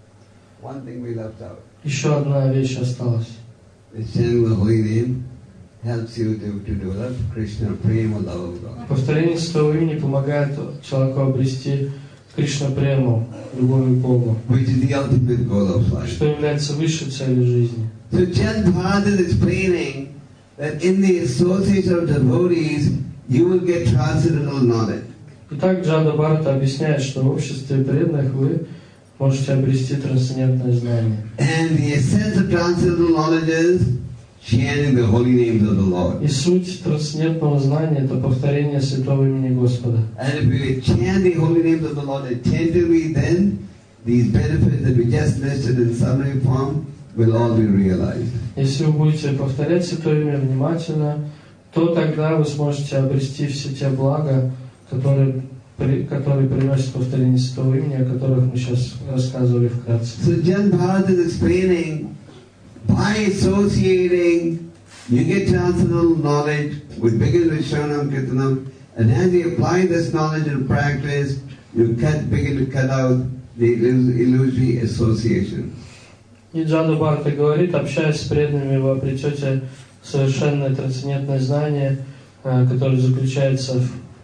[SPEAKER 1] One thing we left out.
[SPEAKER 2] Еще одна вещь осталась.
[SPEAKER 1] This chanting of the holy name helps you to, to develop Krishna prema, love of God.
[SPEAKER 2] Повторение Святого Имени помогает человеку обрести Кришна прему, любовь к Богу,
[SPEAKER 1] Which is the ultimate goal of life.
[SPEAKER 2] что является высшей целью жизни.
[SPEAKER 1] So Chand Bharat is explaining that in the association of devotees, you will get transcendental knowledge.
[SPEAKER 2] Итак, Джада Бхарата объясняет, что в обществе преданных вы можете обрести трансцендентное знание.
[SPEAKER 1] And the essence of transcendental knowledge is chanting the holy names of the Lord.
[SPEAKER 2] И суть трансцендентного знания – это повторение святого имени Господа.
[SPEAKER 1] And if we chant the holy names of the Lord attentively, then these benefits that we just listed in summary form will all be realized.
[SPEAKER 2] Если вы будете повторять святое имя внимательно, то тогда вы сможете обрести все те блага, которые, которые приносит повторение святого имени, о которых мы сейчас рассказывали вкратце.
[SPEAKER 1] So Chand Bharat is explaining, by associating, you get transcendental knowledge, which begins with Shravanam Kirtanam, and as you apply this knowledge in practice, you cut, begin to cut out the illusory association.
[SPEAKER 2] И Джада Бхарата говорит, общаясь с преданными, вы обретете совершенное трансцендентное знание, которое заключается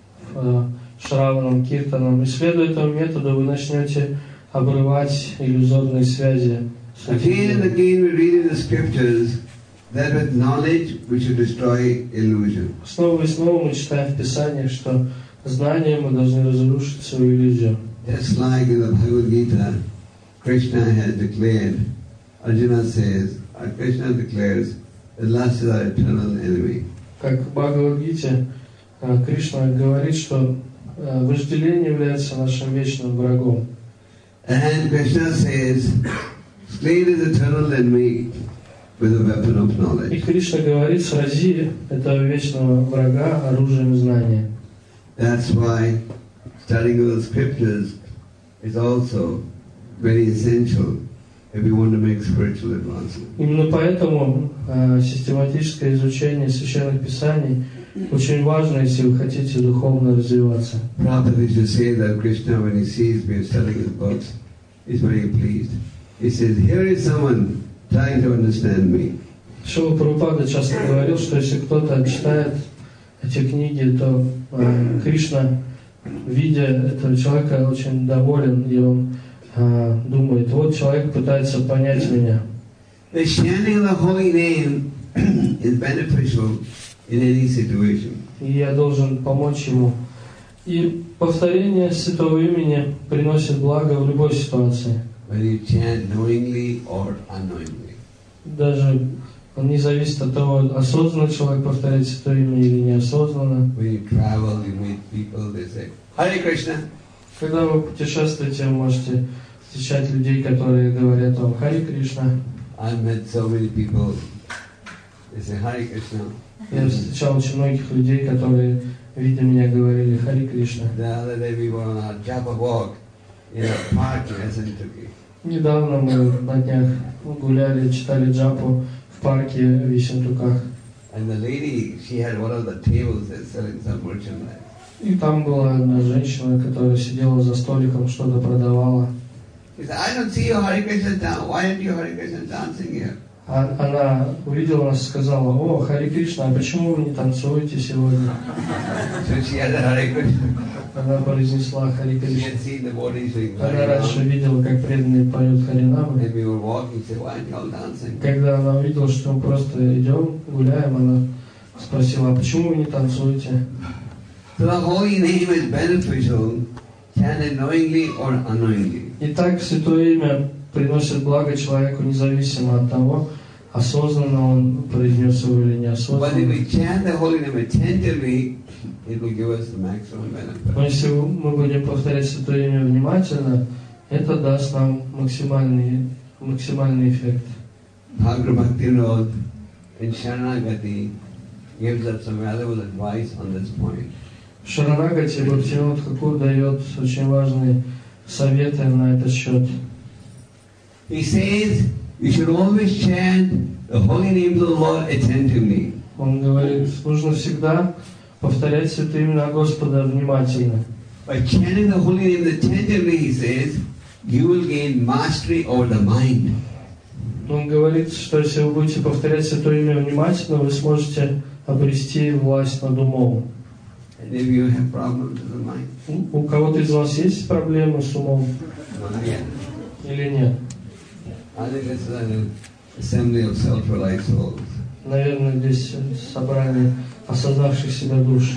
[SPEAKER 2] в Шраванам Киртанам. Исследуя этому методу, вы начнете обрывать иллюзорные связи.
[SPEAKER 1] Again and again we read in the scriptures that with knowledge we should destroy illusion.
[SPEAKER 2] Снова и снова мы читаем в Писаниях, что знанием мы должны разрушить свою иллюзию.
[SPEAKER 1] Just like in the Bhagavad Gita, Krishna has declared, Arjuna says, or Krishna declares, that lust is our eternal enemy.
[SPEAKER 2] Как в Бхагавад-гите Кришна говорит, что вожделение является нашим вечным врагом.
[SPEAKER 1] And Krishna says, slay this eternal enemy with a weapon of knowledge.
[SPEAKER 2] И Кришна говорит, срази этого вечного врага оружием знания.
[SPEAKER 1] That's why studying of the scriptures is also very essential if we want to make spiritual advancement.
[SPEAKER 2] Именно поэтому э, систематическое изучение священных писаний очень важно, если вы хотите духовно развиваться.
[SPEAKER 1] Prabhupada used to say that Krishna, when he sees me studying his books, is very pleased. He says, here is someone trying to understand me.
[SPEAKER 2] Шрила Прабхупада часто говорил, что если кто-то читает эти книги, то э, Кришна, видя этого человека, очень доволен, и он э, думает, вот человек пытается понять меня.
[SPEAKER 1] The chanting of the holy name is beneficial in any situation.
[SPEAKER 2] И я должен помочь ему. И повторение святого имени приносит благо в любой ситуации.
[SPEAKER 1] Whether you chant knowingly or unknowingly.
[SPEAKER 2] Даже он не зависит от того, осознанно человек повторяет святое имя или неосознанно.
[SPEAKER 1] When you travel, you meet people, they say, Hare Krishna.
[SPEAKER 2] Когда вы путешествуете, вы можете встречать людей, которые говорят вам Харе Кришна.
[SPEAKER 1] I've met so many people, they say Hare Krishna.
[SPEAKER 2] Я встречал очень многих людей, которые, видя меня, говорили Харе Кришна.
[SPEAKER 1] The other day we were on our Japa walk in a park in Essentukki.
[SPEAKER 2] Недавно мы на днях гуляли, читали джапу в парке в Ессентуках.
[SPEAKER 1] And the lady, she had one of the tables that's selling some merchandise.
[SPEAKER 2] И там была одна женщина, которая сидела за столиком, что-то продавала.
[SPEAKER 1] He said, I don't see you Hare Krishna dance. Why aren't you Hare Krishna dancing here?
[SPEAKER 2] А- Она увидела нас и сказала: о, Харе Кришна, а почему вы не танцуете сегодня?
[SPEAKER 1] So she had a Hare Krishna.
[SPEAKER 2] Она произнесла Харе
[SPEAKER 1] She
[SPEAKER 2] Кришна.
[SPEAKER 1] had seen the devotees doing
[SPEAKER 2] Она раньше
[SPEAKER 1] Harinam.
[SPEAKER 2] видела, как преданные поют Харинамы.
[SPEAKER 1] And we were walking, she said, why aren't you all dancing?
[SPEAKER 2] Когда она увидела, что мы просто идем, гуляем, она спросила: а почему вы не танцуете?
[SPEAKER 1] So the holy name is beneficial, chanted knowingly or unknowingly.
[SPEAKER 2] Итак, святое имя приносит благо человеку независимо от того, осознанно он произнес его или
[SPEAKER 1] But if
[SPEAKER 2] неосознанно.
[SPEAKER 1] we chant the holy name attentively, it will give us the maximum benefit.
[SPEAKER 2] Но если мы будем повторять святое имя внимательно, это даст нам максимальный, максимальный эффект.
[SPEAKER 1] Bhagavad Bhakti in Sharanagati gives us some valuable advice on this point.
[SPEAKER 2] В Шаранагати Бхактивинод Тхакур дает очень важные советы на этот счет.
[SPEAKER 1] He says you should always chant the holy name of the Lord attentively.
[SPEAKER 2] Он говорит, нужно всегда повторять святые имена Господа внимательно.
[SPEAKER 1] By chanting the holy name attentively, he says, you will gain mastery over the mind.
[SPEAKER 2] Он говорит, что если вы будете повторять святое имя внимательно, вы сможете обрести власть над умом.
[SPEAKER 1] And if you have problems with the mind,
[SPEAKER 2] У кого-то из вас есть проблемы с умом
[SPEAKER 1] not yet.
[SPEAKER 2] или нет?
[SPEAKER 1] I think this is an assembly of self-realized souls.
[SPEAKER 2] Наверное, здесь собрание осознавших себя душ.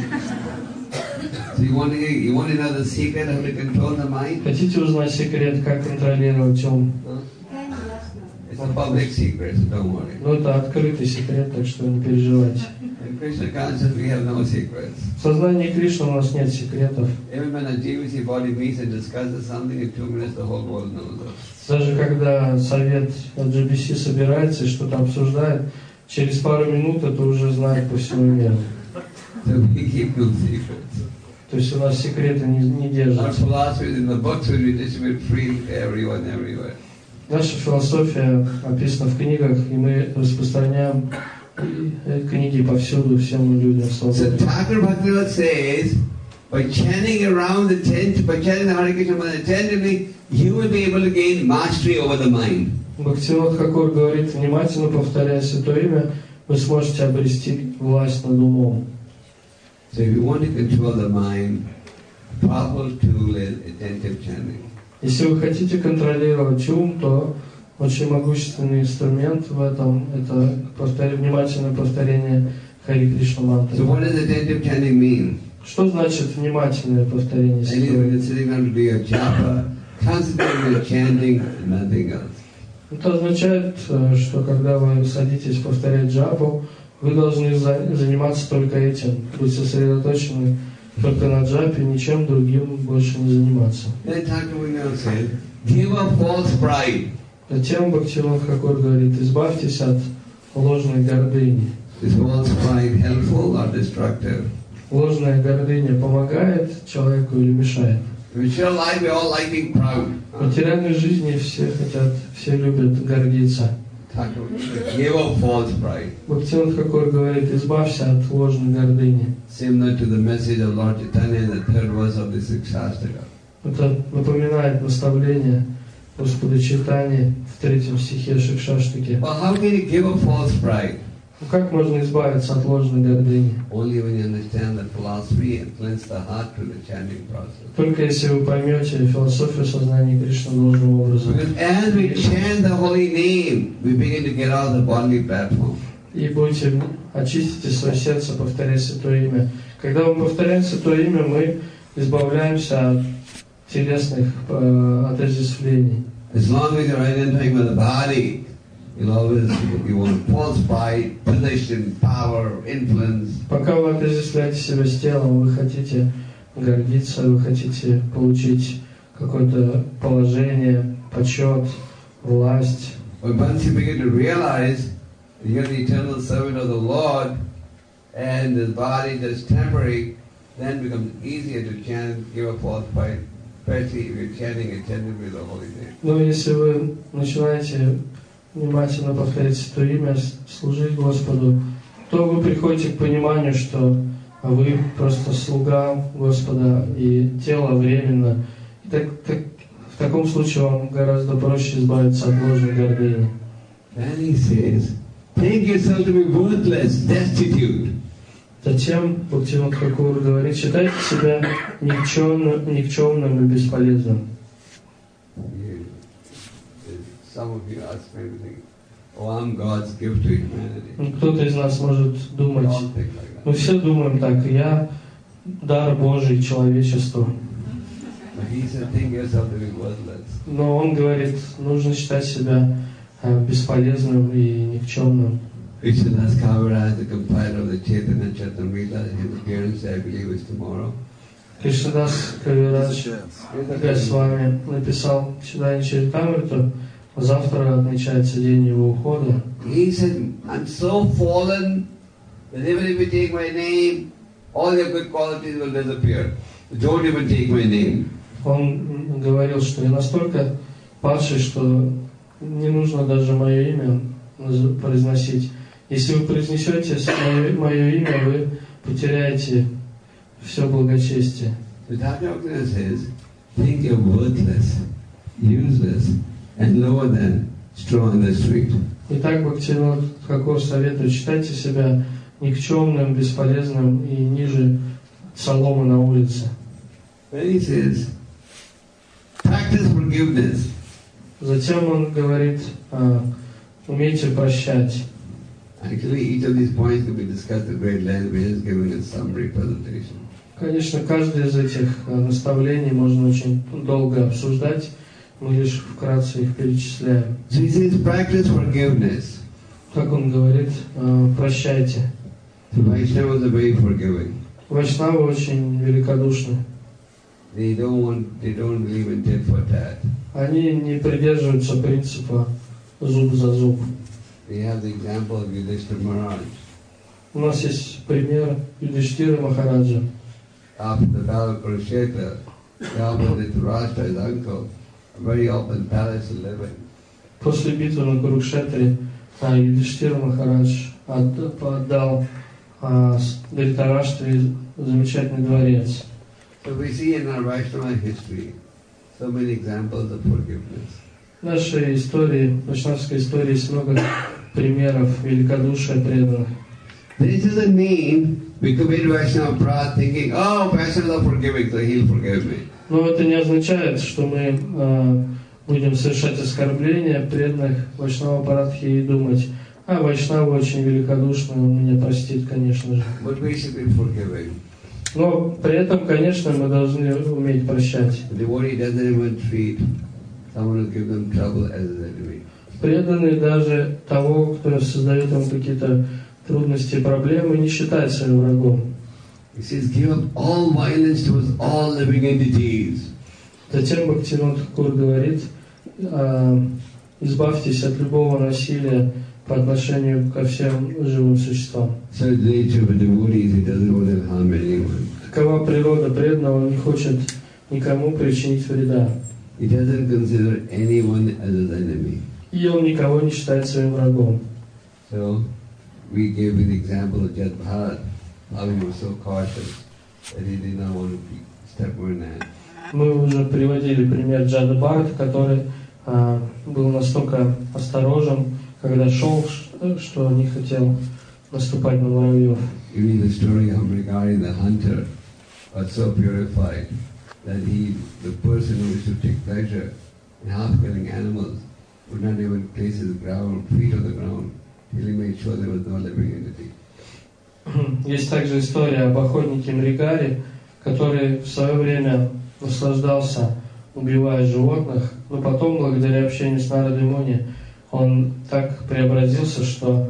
[SPEAKER 1] So you want to you want to know the secret of how to control the mind?
[SPEAKER 2] Хотите узнать секрет, как контролировать ум?
[SPEAKER 1] Huh?
[SPEAKER 3] Да, не ясно.
[SPEAKER 1] It's a public secret, so don't worry.
[SPEAKER 2] Ну, это открытый секрет, так что не переживайте.
[SPEAKER 1] In Krishna consciousness, we have no secrets.
[SPEAKER 2] В сознании Кришны у нас нет секретов.
[SPEAKER 1] Even when a G V C body meets and discusses something in two minutes, the whole world knows it.
[SPEAKER 2] Даже когда совет джи би си собирается и что-то обсуждает, через пару минут это уже знает по всему миру.
[SPEAKER 1] So we keep no secrets.
[SPEAKER 2] То есть у нас секреты не, не
[SPEAKER 1] Our
[SPEAKER 2] держатся.
[SPEAKER 1] philosophy is in the books which we distribute freely to everyone, everywhere.
[SPEAKER 2] Наша философия описана в книгах, и мы распространяем э, книги повсюду, всем людям
[SPEAKER 1] So
[SPEAKER 2] свободно.
[SPEAKER 1] Thakur Bhaktivinoda says, by chanting around the tent, by chanting the Hare Krishna mantra attentively, you will be able to gain mastery over the mind.
[SPEAKER 2] Бхактивинод Тхакур говорит, внимательно повторяя святое имя, вы сможете обрести власть над умом.
[SPEAKER 1] So if you want to control the mind, a powerful tool is attentive chanting.
[SPEAKER 2] Если вы хотите контролировать ум, то очень могущественный инструмент в этом – это повтор... внимательное повторение Хари Кришна мантры.
[SPEAKER 1] So what does attentive chanting mean?
[SPEAKER 2] Что значит внимательное повторение
[SPEAKER 1] That is, when
[SPEAKER 2] святого?
[SPEAKER 1] you're sitting down to do your japa, concentrate on your chanting and nothing else.
[SPEAKER 2] Это означает, что когда вы садитесь повторять джапу, вы должны за- заниматься только этим, быть сосредоточены только на джапе, ничем другим больше не заниматься.
[SPEAKER 1] Then Thakur Bhaktivinoda says, give up false pride.
[SPEAKER 2] Затем Бхактивинод Тхакур говорит, избавьтесь от ложной гордыни.
[SPEAKER 1] Is false pride helpful or destructive?
[SPEAKER 2] Ложная гордыня помогает человеку или мешает?
[SPEAKER 1] In material life, we all like being proud.
[SPEAKER 2] В материальной жизни все хотят, все любят гордиться.
[SPEAKER 1] Thakur Bhaktivinoda, give up false pride.
[SPEAKER 2] Бхактивинод Тхакур говорит, избавься от ложной гордыни.
[SPEAKER 1] Similar to the message of Lord Chaitanya in the third verse of the Sikshastaka.
[SPEAKER 2] Это напоминает наставление Господа Чайтаньи в третьем стихе Шикшаштаки.
[SPEAKER 1] Well, how can you give up false pride?
[SPEAKER 2] Ну как можно избавиться от ложной гордыни?
[SPEAKER 1] Only when you understand that philosophy and cleanse the heart through the chanting process.
[SPEAKER 2] Только если вы поймете философию сознания Кришны должным образом.
[SPEAKER 1] Because as we chant the holy name, we begin to get out of the bodily platform.
[SPEAKER 2] И будете очистите свое сердце, повторяя святое имя. Когда мы повторяем святое имя, мы избавляемся от телесных э, отождествлений.
[SPEAKER 1] As long as you're identifying with the body, you'll always you want false pride, position, power, influence.
[SPEAKER 2] Пока вы отождествляете себя с телом, вы хотите гордиться, вы хотите получить какое-то положение, почет, власть.
[SPEAKER 1] But once you begin to realize that you're the eternal servant of the Lord and this body is just temporary, then it becomes easier to chant, give a false pride, especially if you're chanting attentively the holy name.
[SPEAKER 2] Но если вы начинаете внимательно повторять святое имя, служить Господу, то вы приходите к пониманию, что вы просто слуга Господа, и тело временно. И так, так, в таком случае вам гораздо проще избавиться от ложной гордыни.
[SPEAKER 1] Then he says, think yourself to be worthless, destitute.
[SPEAKER 2] Затем Бхактивinoda Тхакур говорит, считайте себя никчемным, никчемным и бесполезным.
[SPEAKER 1] You, some of you ask me, think, oh, I'm God's gift to humanity.
[SPEAKER 2] Кто-то из нас может
[SPEAKER 1] We
[SPEAKER 2] думать,
[SPEAKER 1] all think like that.
[SPEAKER 2] мы все думаем так, я дар Божий человечеству.
[SPEAKER 1] But he said, think yourself to be worthless.
[SPEAKER 2] Но он говорит, нужно считать себя э, бесполезным и никчемным.
[SPEAKER 1] Krishnadas Kaviraj, the compiler of the Chaitanya Charitamrita, his appearance, I believe, is tomorrow.
[SPEAKER 2] Кришнадас Кавирадж Госвами написал Читание Чаритамриту, завтра отмечается день его ухода.
[SPEAKER 1] He said, I'm so fallen that even if you take my name, all your good qualities will disappear. Don't even take my name.
[SPEAKER 2] Он говорил, что я настолько падший, что не нужно даже мое имя произносить. Если вы произнесете мое, мое имя, вы потеряете все благочестие.
[SPEAKER 1] So Thakur says, think you're worthless, useless, and lower than straw in the street.
[SPEAKER 2] Итак, Бхактивinoda Тхакур советует, считайте себя никчемным, бесполезным и ниже соломы на улице.
[SPEAKER 1] Then he says, practice forgiveness.
[SPEAKER 2] Затем он говорит, а, умейте прощать.
[SPEAKER 1] Actually, each of these points can be discussed at great length. We're just giving a summary presentation.
[SPEAKER 2] Конечно, каждое из этих а, наставлений можно очень долго обсуждать, мы лишь вкратце их перечисляем.
[SPEAKER 1] So he says, practice forgiveness.
[SPEAKER 2] Как он говорит, а, прощайте.
[SPEAKER 1] The Vaishnavas are very forgiving.
[SPEAKER 2] Вайшнавы очень великодушны.
[SPEAKER 1] They don't want, they don't believe in tit for tat.
[SPEAKER 2] Они не придерживаются принципа зуб за зуб.
[SPEAKER 1] They have the example of Yudhishthira Maharaj.
[SPEAKER 2] У нас есть пример Юдхиштира Махараджа.
[SPEAKER 1] After the battle of Kurukshetra, Ravana, Dhritarashtra, his uncle, a very open palace of living.
[SPEAKER 2] После битвы на Курукшетре а, Юдхиштира Махарадж отд- отдал а, с- Дhrитараштре замечательный дворец.
[SPEAKER 1] So we see in our Vaishnava history so many examples of forgiveness.
[SPEAKER 2] В нашей истории, в вайшнавской истории есть много примеров великодушия преданных.
[SPEAKER 1] This doesn't mean we commit Vaishnava Aparadha thinking, oh, Vaishnavas are forgiving, so he'll forgive me.
[SPEAKER 2] Но это не означает, что мы а, будем совершать оскорбления преданных Вайшнава Парадхи и думать, а Вайшнава очень великодушный, он меня простит, конечно же.
[SPEAKER 1] But we should be forgiving.
[SPEAKER 2] Но при этом, конечно, мы должны уметь прощать.
[SPEAKER 1] The devotee doesn't even treat someone who gives them trouble as an enemy.
[SPEAKER 2] Преданный даже того, кто создает ему какие-то трудности и проблемы, не считает своим врагом.
[SPEAKER 1] He says, give up all violence towards all living entities.
[SPEAKER 2] Затем Бхактивinoda Тхакур говорит, а, избавьтесь от любого насилия по отношению ко всем живым существам.
[SPEAKER 1] So the nature of a devotee is he doesn't want to harm anyone.
[SPEAKER 2] Такова природа преданного, он не хочет никому причинить вреда.
[SPEAKER 1] He doesn't consider anyone as his enemy.
[SPEAKER 2] И он никого не считает своим врагом.
[SPEAKER 1] So we gave the example of Jat Bharat, how he was so cautious that he did not want to be step on an ant.
[SPEAKER 2] Мы уже приводили пример Джада Бхарата, который а, был настолько осторожен, когда шел, что не хотел наступать на муравьев.
[SPEAKER 1] You read the story of Mrigari, the hunter, was so purified that he, the person who used to take pleasure in half killing animals, would not even place his ground, feet on the ground, till he made sure there was no living entity.
[SPEAKER 2] Есть также история об охотнике Мригаре, который в свое время наслаждался, убивая животных, но потом, благодаря общению с Нарадой Муни, он так преобразился, что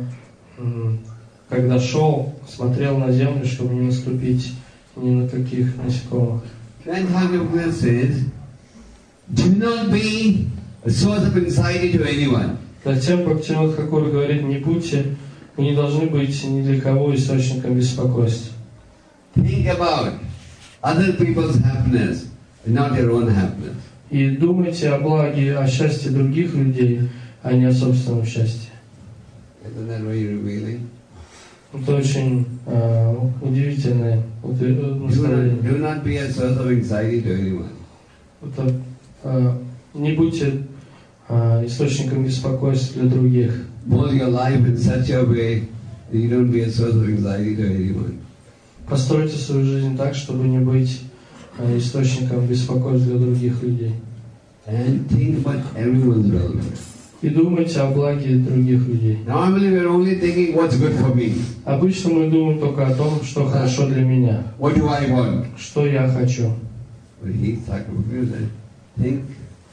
[SPEAKER 2] когда шел, смотрел на землю, чтобы не наступить ни на каких насекомых.
[SPEAKER 1] Then Thakur says, do not be a source of anxiety to anyone.
[SPEAKER 2] Затем Бхактивinoda Тхакур говорит, не будьте, вы не должны быть ни для кого источником беспокойства.
[SPEAKER 1] Think about other people's happiness and not your own happiness.
[SPEAKER 2] И думайте о благе, о счастье других людей, а не о собственном счастье.
[SPEAKER 1] Isn't that very revealing?
[SPEAKER 2] Это очень э, удивительное вот,
[SPEAKER 1] Do not,
[SPEAKER 2] настроение.
[SPEAKER 1] do not be a source of anxiety to anyone.
[SPEAKER 2] Это э, Не будьте а, источником беспокойства для других.
[SPEAKER 1] Mold your life in such a way that you don't be a source of anxiety to anyone.
[SPEAKER 2] Постройте свою жизнь так, чтобы не быть а, источником беспокойства для других людей.
[SPEAKER 1] And think about everyone's welfare.
[SPEAKER 2] И думайте о благе других людей.
[SPEAKER 1] Normally we're only thinking what's good for me.
[SPEAKER 2] Обычно мы думаем только о том, что хорошо для меня,
[SPEAKER 1] What do I want?
[SPEAKER 2] что я хочу.
[SPEAKER 1] But he said, think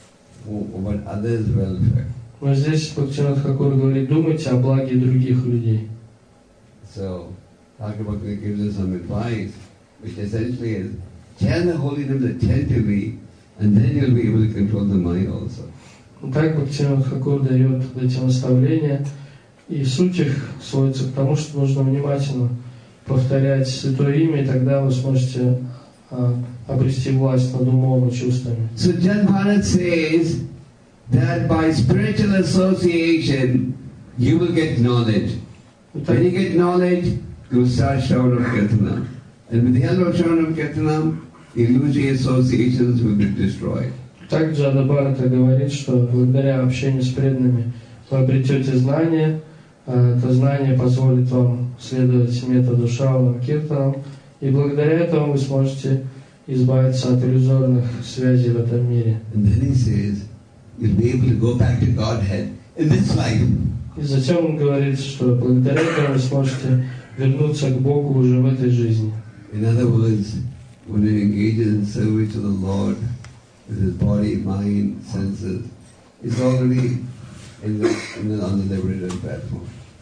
[SPEAKER 1] about others' welfare.
[SPEAKER 2] Но здесь Бхактивинода Тхакур говорит, думайте о благе других людей.
[SPEAKER 1] So, Thakur gives us some advice, which essentially is, chant the holy names attentively, and then you'll be able to control the mind also.
[SPEAKER 2] Так Бхактивинода Тхакур дает эти наставления, и суть их сводится к тому, что нужно внимательно повторять Святое Имя, и тогда вы сможете а, обрести власть над умом и чувствами.
[SPEAKER 1] So Jat Bharat says that by spiritual association you will get knowledge. When you get knowledge, you will start Shravanam Kirtanam. And with the help of Shravanam Kirtanam, illusory associations will be destroyed.
[SPEAKER 2] Также Джада Бхарата говорит, что благодаря общению с преданными вы обретете знание, это знание позволит вам следовать методу Шравана Киртанам, и благодаря этому вы сможете избавиться от иллюзорных связей в этом мире.
[SPEAKER 1] And then he says, you'll be able to go back to Godhead in this life.
[SPEAKER 2] И затем он говорит, что благодаря этому вы сможете вернуться к Богу уже в этой жизни.
[SPEAKER 1] In other words, when you engage in service to the Lord with his body, mind, senses, it's already in the, in the, on the liberated platform.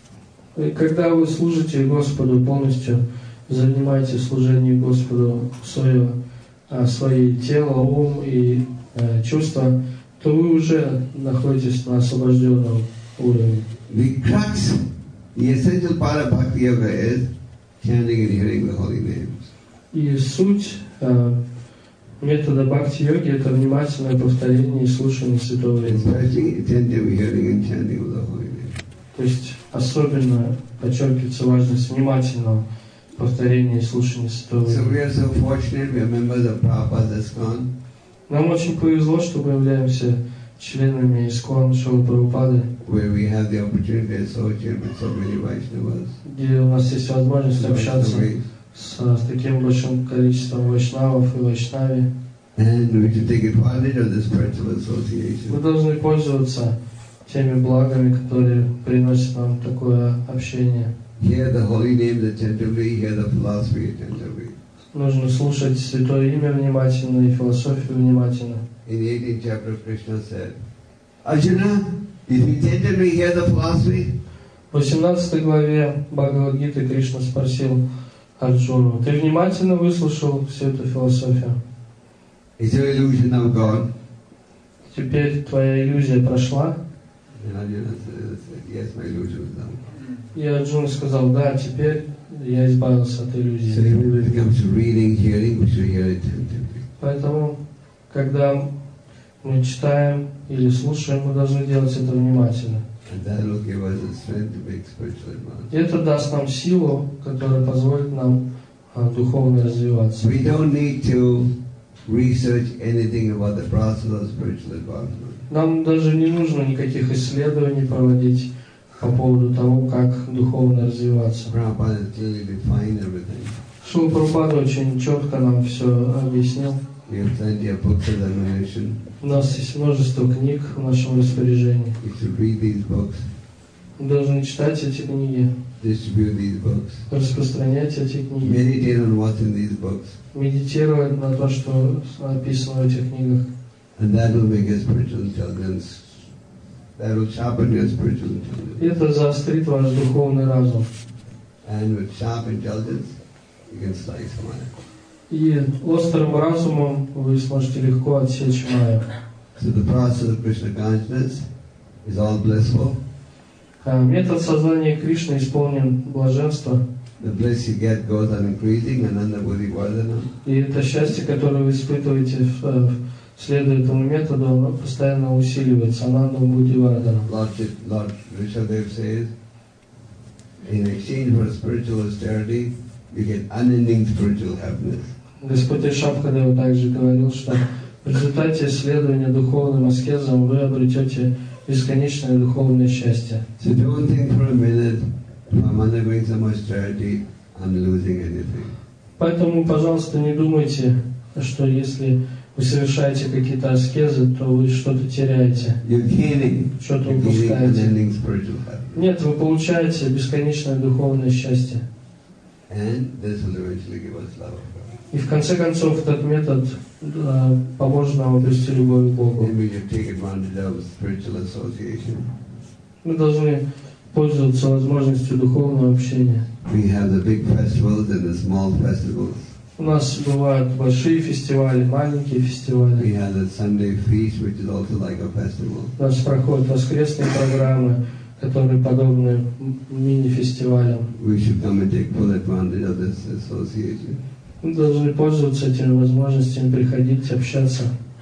[SPEAKER 2] И когда вы служите Господу полностью, занимаете в служении Господу свое, свое тело, ум и э, чувства, то вы уже находитесь на освобожденном уровне.
[SPEAKER 1] The crux, the essential part of Bhakti Yoga is chanting and hearing the holy names.
[SPEAKER 2] И суть э, метода бхакти-йоги — это внимательное повторение и слушание Святого Имени.
[SPEAKER 1] Especially attentive hearing and chanting of the holy names.
[SPEAKER 2] То есть особенно подчеркивается важность внимательного повторения и слушания Святого
[SPEAKER 1] So we
[SPEAKER 2] Имени.
[SPEAKER 1] are so fortunate, we are members of Prabhupada's ISKCON.
[SPEAKER 2] Нам очень повезло, что мы являемся членами ИСККОН Шрилы Прабхупады,
[SPEAKER 1] where we have the opportunity to associate with so many Vaishnavas.
[SPEAKER 2] где у нас есть возможность общаться
[SPEAKER 1] Vaishnavas.
[SPEAKER 2] с, с таким большим количеством вайшнавов и вайшнави.
[SPEAKER 1] And we should take advantage of this spiritual
[SPEAKER 2] Мы
[SPEAKER 1] association.
[SPEAKER 2] должны пользоваться теми благами, которые приносят нам такое общение.
[SPEAKER 1] Hear the holy names attentively, hear the philosophy attentively.
[SPEAKER 2] Нужно слушать Святое Имя внимательно и философию внимательно.
[SPEAKER 1] In the eighteenth chapter, Krishna said, Arjuna, did you attentively hear the philosophy?
[SPEAKER 2] В восемнадцатой главе Бхагавад-гиты Кришна спросил Арджуну: ты внимательно выслушал всю эту философию?
[SPEAKER 1] Is your illusion now gone?
[SPEAKER 2] Теперь твоя иллюзия прошла?
[SPEAKER 1] And Arjuna said, yes, my illusion is gone.
[SPEAKER 2] И Арджуна сказал: да, теперь я избавился от
[SPEAKER 1] So
[SPEAKER 2] иллюзии.
[SPEAKER 1] even when it comes to reading, hearing, we should hear attentively.
[SPEAKER 2] Поэтому, когда мы читаем или слушаем, мы должны делать это внимательно.
[SPEAKER 1] And that will give us the strength to make spiritual advance.
[SPEAKER 2] И это даст нам силу, которая позволит нам а, духовно развиваться.
[SPEAKER 1] We don't need to research anything about the process of spiritual advancement.
[SPEAKER 2] Нам даже не нужно никаких исследований проводить по поводу того, как духовно развиваться.
[SPEAKER 1] Prabhupada has clearly defined everything.
[SPEAKER 2] Шрила Прабхупада очень четко нам все объяснил.
[SPEAKER 1] We have plenty of books of admonition.
[SPEAKER 2] У нас есть множество книг в нашем распоряжении.
[SPEAKER 1] We should read these books,
[SPEAKER 2] Мы должны читать эти книги,
[SPEAKER 1] distribute these books,
[SPEAKER 2] распространять эти книги,
[SPEAKER 1] meditate on what's in these books,
[SPEAKER 2] медитировать на то, что написано в этих книгах.
[SPEAKER 1] and that will make your spiritual intelligence, that will sharpen your spiritual intelligence.
[SPEAKER 2] Это заострит ваш духовный разум.
[SPEAKER 1] And with sharp intelligence, you can slice Maya.
[SPEAKER 2] И острым разумом вы сможете легко отсечь майю.
[SPEAKER 1] So the process of Krishna consciousness is all blissful.
[SPEAKER 2] А метод сознания Кришны исполнен блаженства.
[SPEAKER 1] The bliss you get goes on increasing, Ananda Buddhi Vardhana.
[SPEAKER 2] И это счастье, которое вы испытываете, следуя этому методу, оно постоянно усиливается. Ананда Будхи Вардхана.
[SPEAKER 1] Lord, Lord Rishabdev says, in exchange for spiritual austerity, you get unending spiritual happiness.
[SPEAKER 2] Господь Ришабхадев также говорил, что В результате исследования духовным аскезам вы обретете бесконечное духовное счастье.
[SPEAKER 1] So don't think for a minute, I'm undergoing some austerity, I'm losing anything.
[SPEAKER 2] Поэтому, пожалуйста, не думайте, что если вы совершаете какие-то аскезы, то вы что-то теряете,
[SPEAKER 1] You're gaining,
[SPEAKER 2] что-то
[SPEAKER 1] you're gaining
[SPEAKER 2] упускаете.
[SPEAKER 1] unending spiritual happiness.
[SPEAKER 2] Нет, вы получаете бесконечное духовное счастье.
[SPEAKER 1] And this will eventually give us love of God.
[SPEAKER 2] И в конце концов этот метод да, поможет нам обрести любовь к Богу.
[SPEAKER 1] Then we should take advantage of spiritual association.
[SPEAKER 2] Мы должны пользоваться возможностью духовного общения.
[SPEAKER 1] We have the big festivals and the small festivals.
[SPEAKER 2] У нас бывают большие фестивали, маленькие
[SPEAKER 1] We
[SPEAKER 2] фестивали.
[SPEAKER 1] have the Sunday feast, which is also like a festival.
[SPEAKER 2] У нас проходят воскресные программы, которые подобны мини-фестивалям.
[SPEAKER 1] We should come and take full advantage of this association.
[SPEAKER 2] Мы должны пользоваться этими возможностями, приходить, общаться.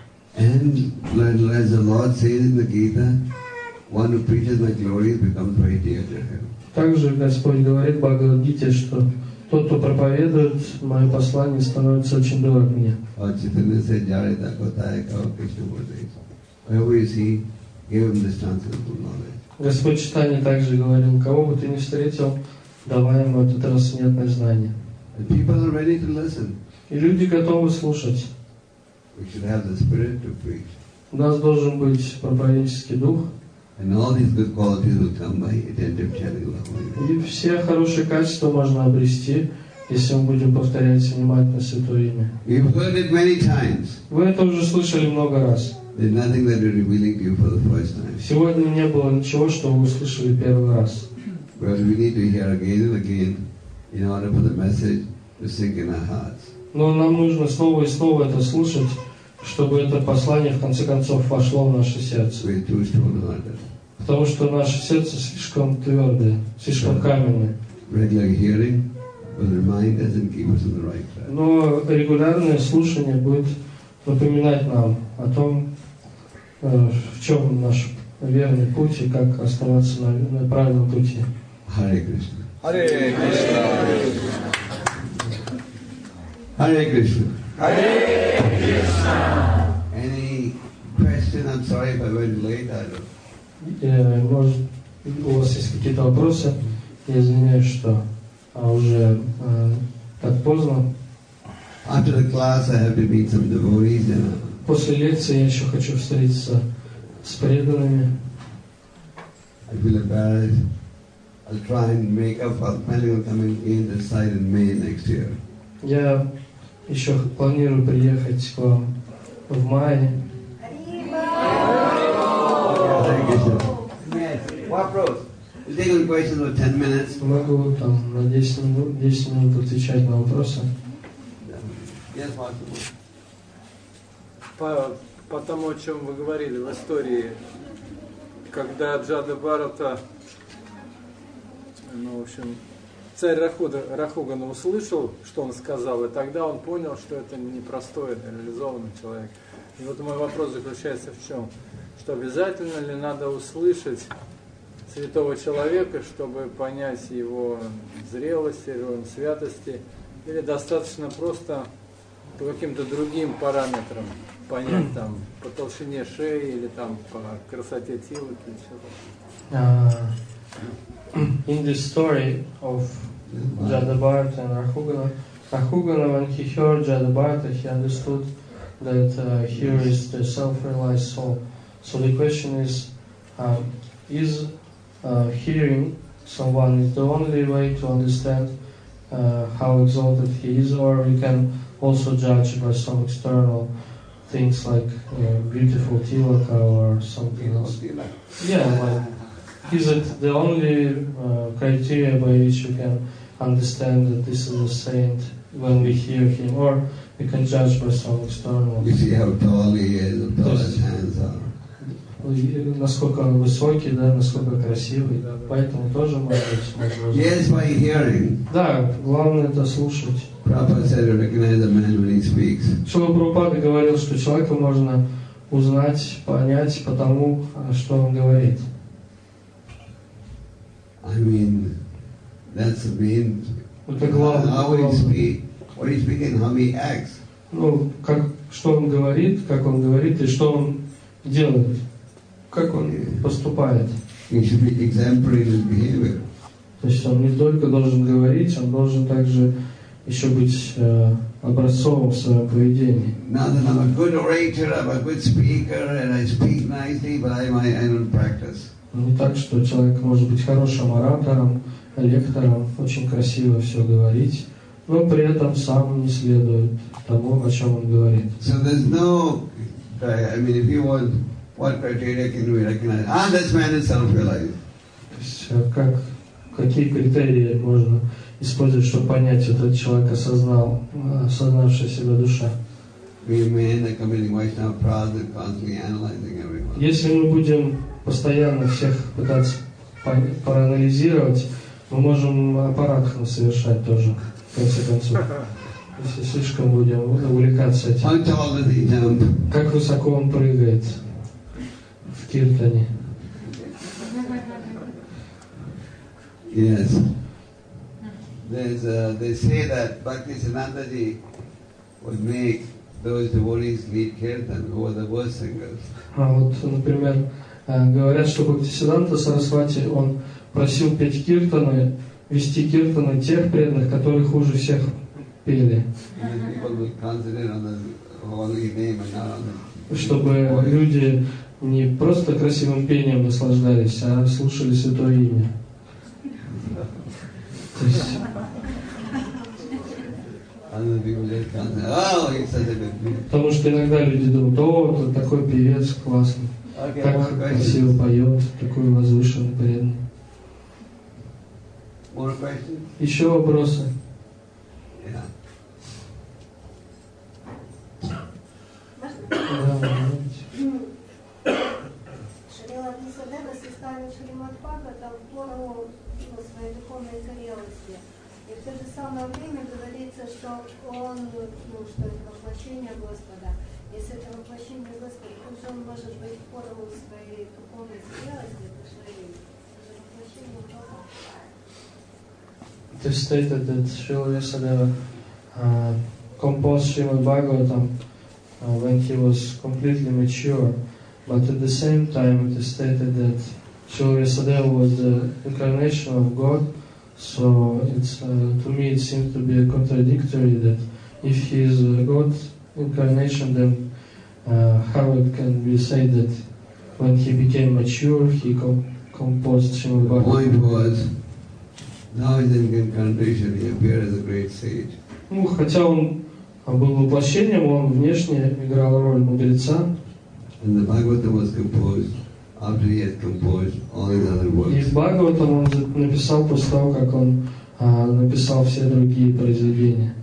[SPEAKER 1] And as the Lord says in the Gita, one who preaches my glory becomes very dear to Him.
[SPEAKER 2] Также Господь говорит в Бхагавад-гите, что тот, кто проповедует мое послание, становится очень дорог мне.
[SPEAKER 1] Lord Chaitanya said, Jarita Kotaya Kao Krishna Murti. Wherever you see, give him this transcendental knowledge.
[SPEAKER 2] Господь Чайтанья также говорил, кого бы ты ни встретил, давай ему это трансцендентное знание.
[SPEAKER 1] And people are ready to listen.
[SPEAKER 2] И люди готовы слушать.
[SPEAKER 1] We should have the spirit to preach.
[SPEAKER 2] У нас должен быть проповеднический дух,
[SPEAKER 1] And all these good qualities will come by attentive chanting of the Holy Name.
[SPEAKER 2] и все хорошие качества можно обрести, если мы будем повторять внимательно Святое Имя.
[SPEAKER 1] We've heard it many times.
[SPEAKER 2] Вы это уже слышали много раз.
[SPEAKER 1] There's nothing that we're revealing to you for the first time.
[SPEAKER 2] Сегодня не было ничего, что вы услышали первый раз.
[SPEAKER 1] But we need to hear again and again in order for the message to sink in our hearts.
[SPEAKER 2] Но нам нужно снова и снова это слушать, чтобы это послание в конце концов вошло в наше сердце.
[SPEAKER 1] We're too stone-hearted.
[SPEAKER 2] Потому что наше сердце слишком твердое, слишком каменное.
[SPEAKER 1] Regular hearing will remind us and keep us on the right track.
[SPEAKER 2] Но регулярное слушание будет напоминать нам о том, в чем наш верный путь и как оставаться на, на правильном пути.
[SPEAKER 1] Hare Krishna.
[SPEAKER 4] Hare Krishna.
[SPEAKER 1] Hare Krishna.
[SPEAKER 4] Hare Krishna.
[SPEAKER 1] Any question? I'm sorry if I went late. I don't.
[SPEAKER 2] Э, Может, у вас есть какие-то вопросы? Я извиняюсь, что а, уже э, так поздно.
[SPEAKER 1] After the class, I have to meet some devotees. And, uh,
[SPEAKER 2] После лекции я еще хочу встретиться с преданными.
[SPEAKER 1] I feel embarrassed. I'll try and make up. I'm planning on coming in this side in May next year.
[SPEAKER 2] Я еще планирую приехать к вам в мае.
[SPEAKER 1] Hare Krishna. Yes. Waпрос. We'll take on questions for ten minutes.
[SPEAKER 2] Могу там на десять минут, десять минут отвечать на вопросы.
[SPEAKER 1] Yes, Waпрос.
[SPEAKER 4] По, по тому, о чем вы говорили в истории, когда Джада Бхарата, ну, в общем, царь Рахуда, Рахугана услышал, что он сказал, и тогда он понял, что это непростой, реализованный человек. И вот мой вопрос заключается в чем? Что обязательно ли надо услышать святого человека, чтобы понять его зрелость, его святости, или достаточно просто по каким-то другим параметрам понять, там, по толщине шеи или там по красоте тела или чего-то.
[SPEAKER 2] Uh, in this story of Jadabharata and Rahugana, Rahugana, when he heard Jadabharata, he understood that uh, here is the self-realized soul. So the question is, uh, is uh, hearing someone is the only way to understand uh, how exalted he is, or we can also judge by some external things like uh, beautiful tilaka or something else? Yeah, like, is it the only uh, criteria by which we can understand that this is a saint when we hear him, or we can judge by some external?
[SPEAKER 1] You see how tall he is, how tall his hands are.
[SPEAKER 2] Насколько он высокий, да, насколько красивый, поэтому тоже может быть возможно.
[SPEAKER 1] Yes, by hearing.
[SPEAKER 2] Да, главное это слушать.
[SPEAKER 1] Prabhupada said to recognize a man when he speaks.
[SPEAKER 2] Шрила Прабхупада говорил, что человека можно узнать, понять по тому, что он говорит.
[SPEAKER 1] I mean, that's the main.
[SPEAKER 2] Это главное.
[SPEAKER 1] How he speak, what he speaks and how he acts.
[SPEAKER 2] Ну, как, что он говорит, как он говорит и что он делает, как он поступает.
[SPEAKER 1] He should be exemplary in his behavior.
[SPEAKER 2] То есть он не только должен говорить, он должен также еще быть э, образцовым в своем поведении.
[SPEAKER 1] Now that I'm a good orator, I'm a good speaker, and I speak nicely, but I, I, I don't practice.
[SPEAKER 2] Не так, что человек может быть хорошим оратором, лектором, очень красиво все говорить, но при этом сам не следует тому, о чем он говорит.
[SPEAKER 1] So there's no, I mean, if you want, what criteria can we recognize? Ah, this man is self-realized.
[SPEAKER 2] То есть как, какие критерии можно использовать, чтобы понять, вот этот человек осознал, осознавшая себя душа.
[SPEAKER 1] We may end up committing Vaishnava Prada, constantly analyzing everyone.
[SPEAKER 2] Если мы будем постоянно всех пытаться проанализировать, мы можем аппаратхану совершать тоже, в конце концов. Если слишком будем увлекаться этим.
[SPEAKER 1] How tall does he jump?
[SPEAKER 2] Как высоко он прыгает в киртане.
[SPEAKER 1] Yes. There's, uh, they say that Bhaktisiddhanta Ji would make those devotees lead kirtan who were the worst singers.
[SPEAKER 2] А вот, например, говорят, что Бхактисиддханта Сарасвати, он просил петь киртаны, вести киртаны тех преданных, которые хуже всех пели. Чтобы люди не просто красивым пением наслаждались, а слушали святое имя. То есть, потому что иногда люди думают, о, это такой певец классный, так красиво поет, такой возвышенный, преданный. Еще вопросы?
[SPEAKER 3] Шрила Висадева составил Шримад Бхагаватам в пору своей духовной зрелости. И в то же самое время говорится, что он, ну, что это воплощение Господа. Если это воплощение Господа, как же он может быть в пору своей духовной зрелости, это же воплощение Бога.
[SPEAKER 2] It is stated that Srila Vyasadeva uh, composed Srimad Bhagavatam uh, when he was completely mature, but at the same time it is stated that Srila Vyasadeva was the incarnation of God. So it's uh, to me it seems to be contradictory that if he is a God incarnation, then uh, how it can be said that when he became mature he com- composed Srimad Bhagavatam.
[SPEAKER 1] The point was, now he's in incarnation, he appeared as a great sage.
[SPEAKER 2] Ну, хотя он был воплощением, он внешне играл роль мудреца.
[SPEAKER 1] And the Bhagavatam was composed after he had composed all his other works.
[SPEAKER 2] И Бхагаватам он написал после того, как он а, написал все другие произведения.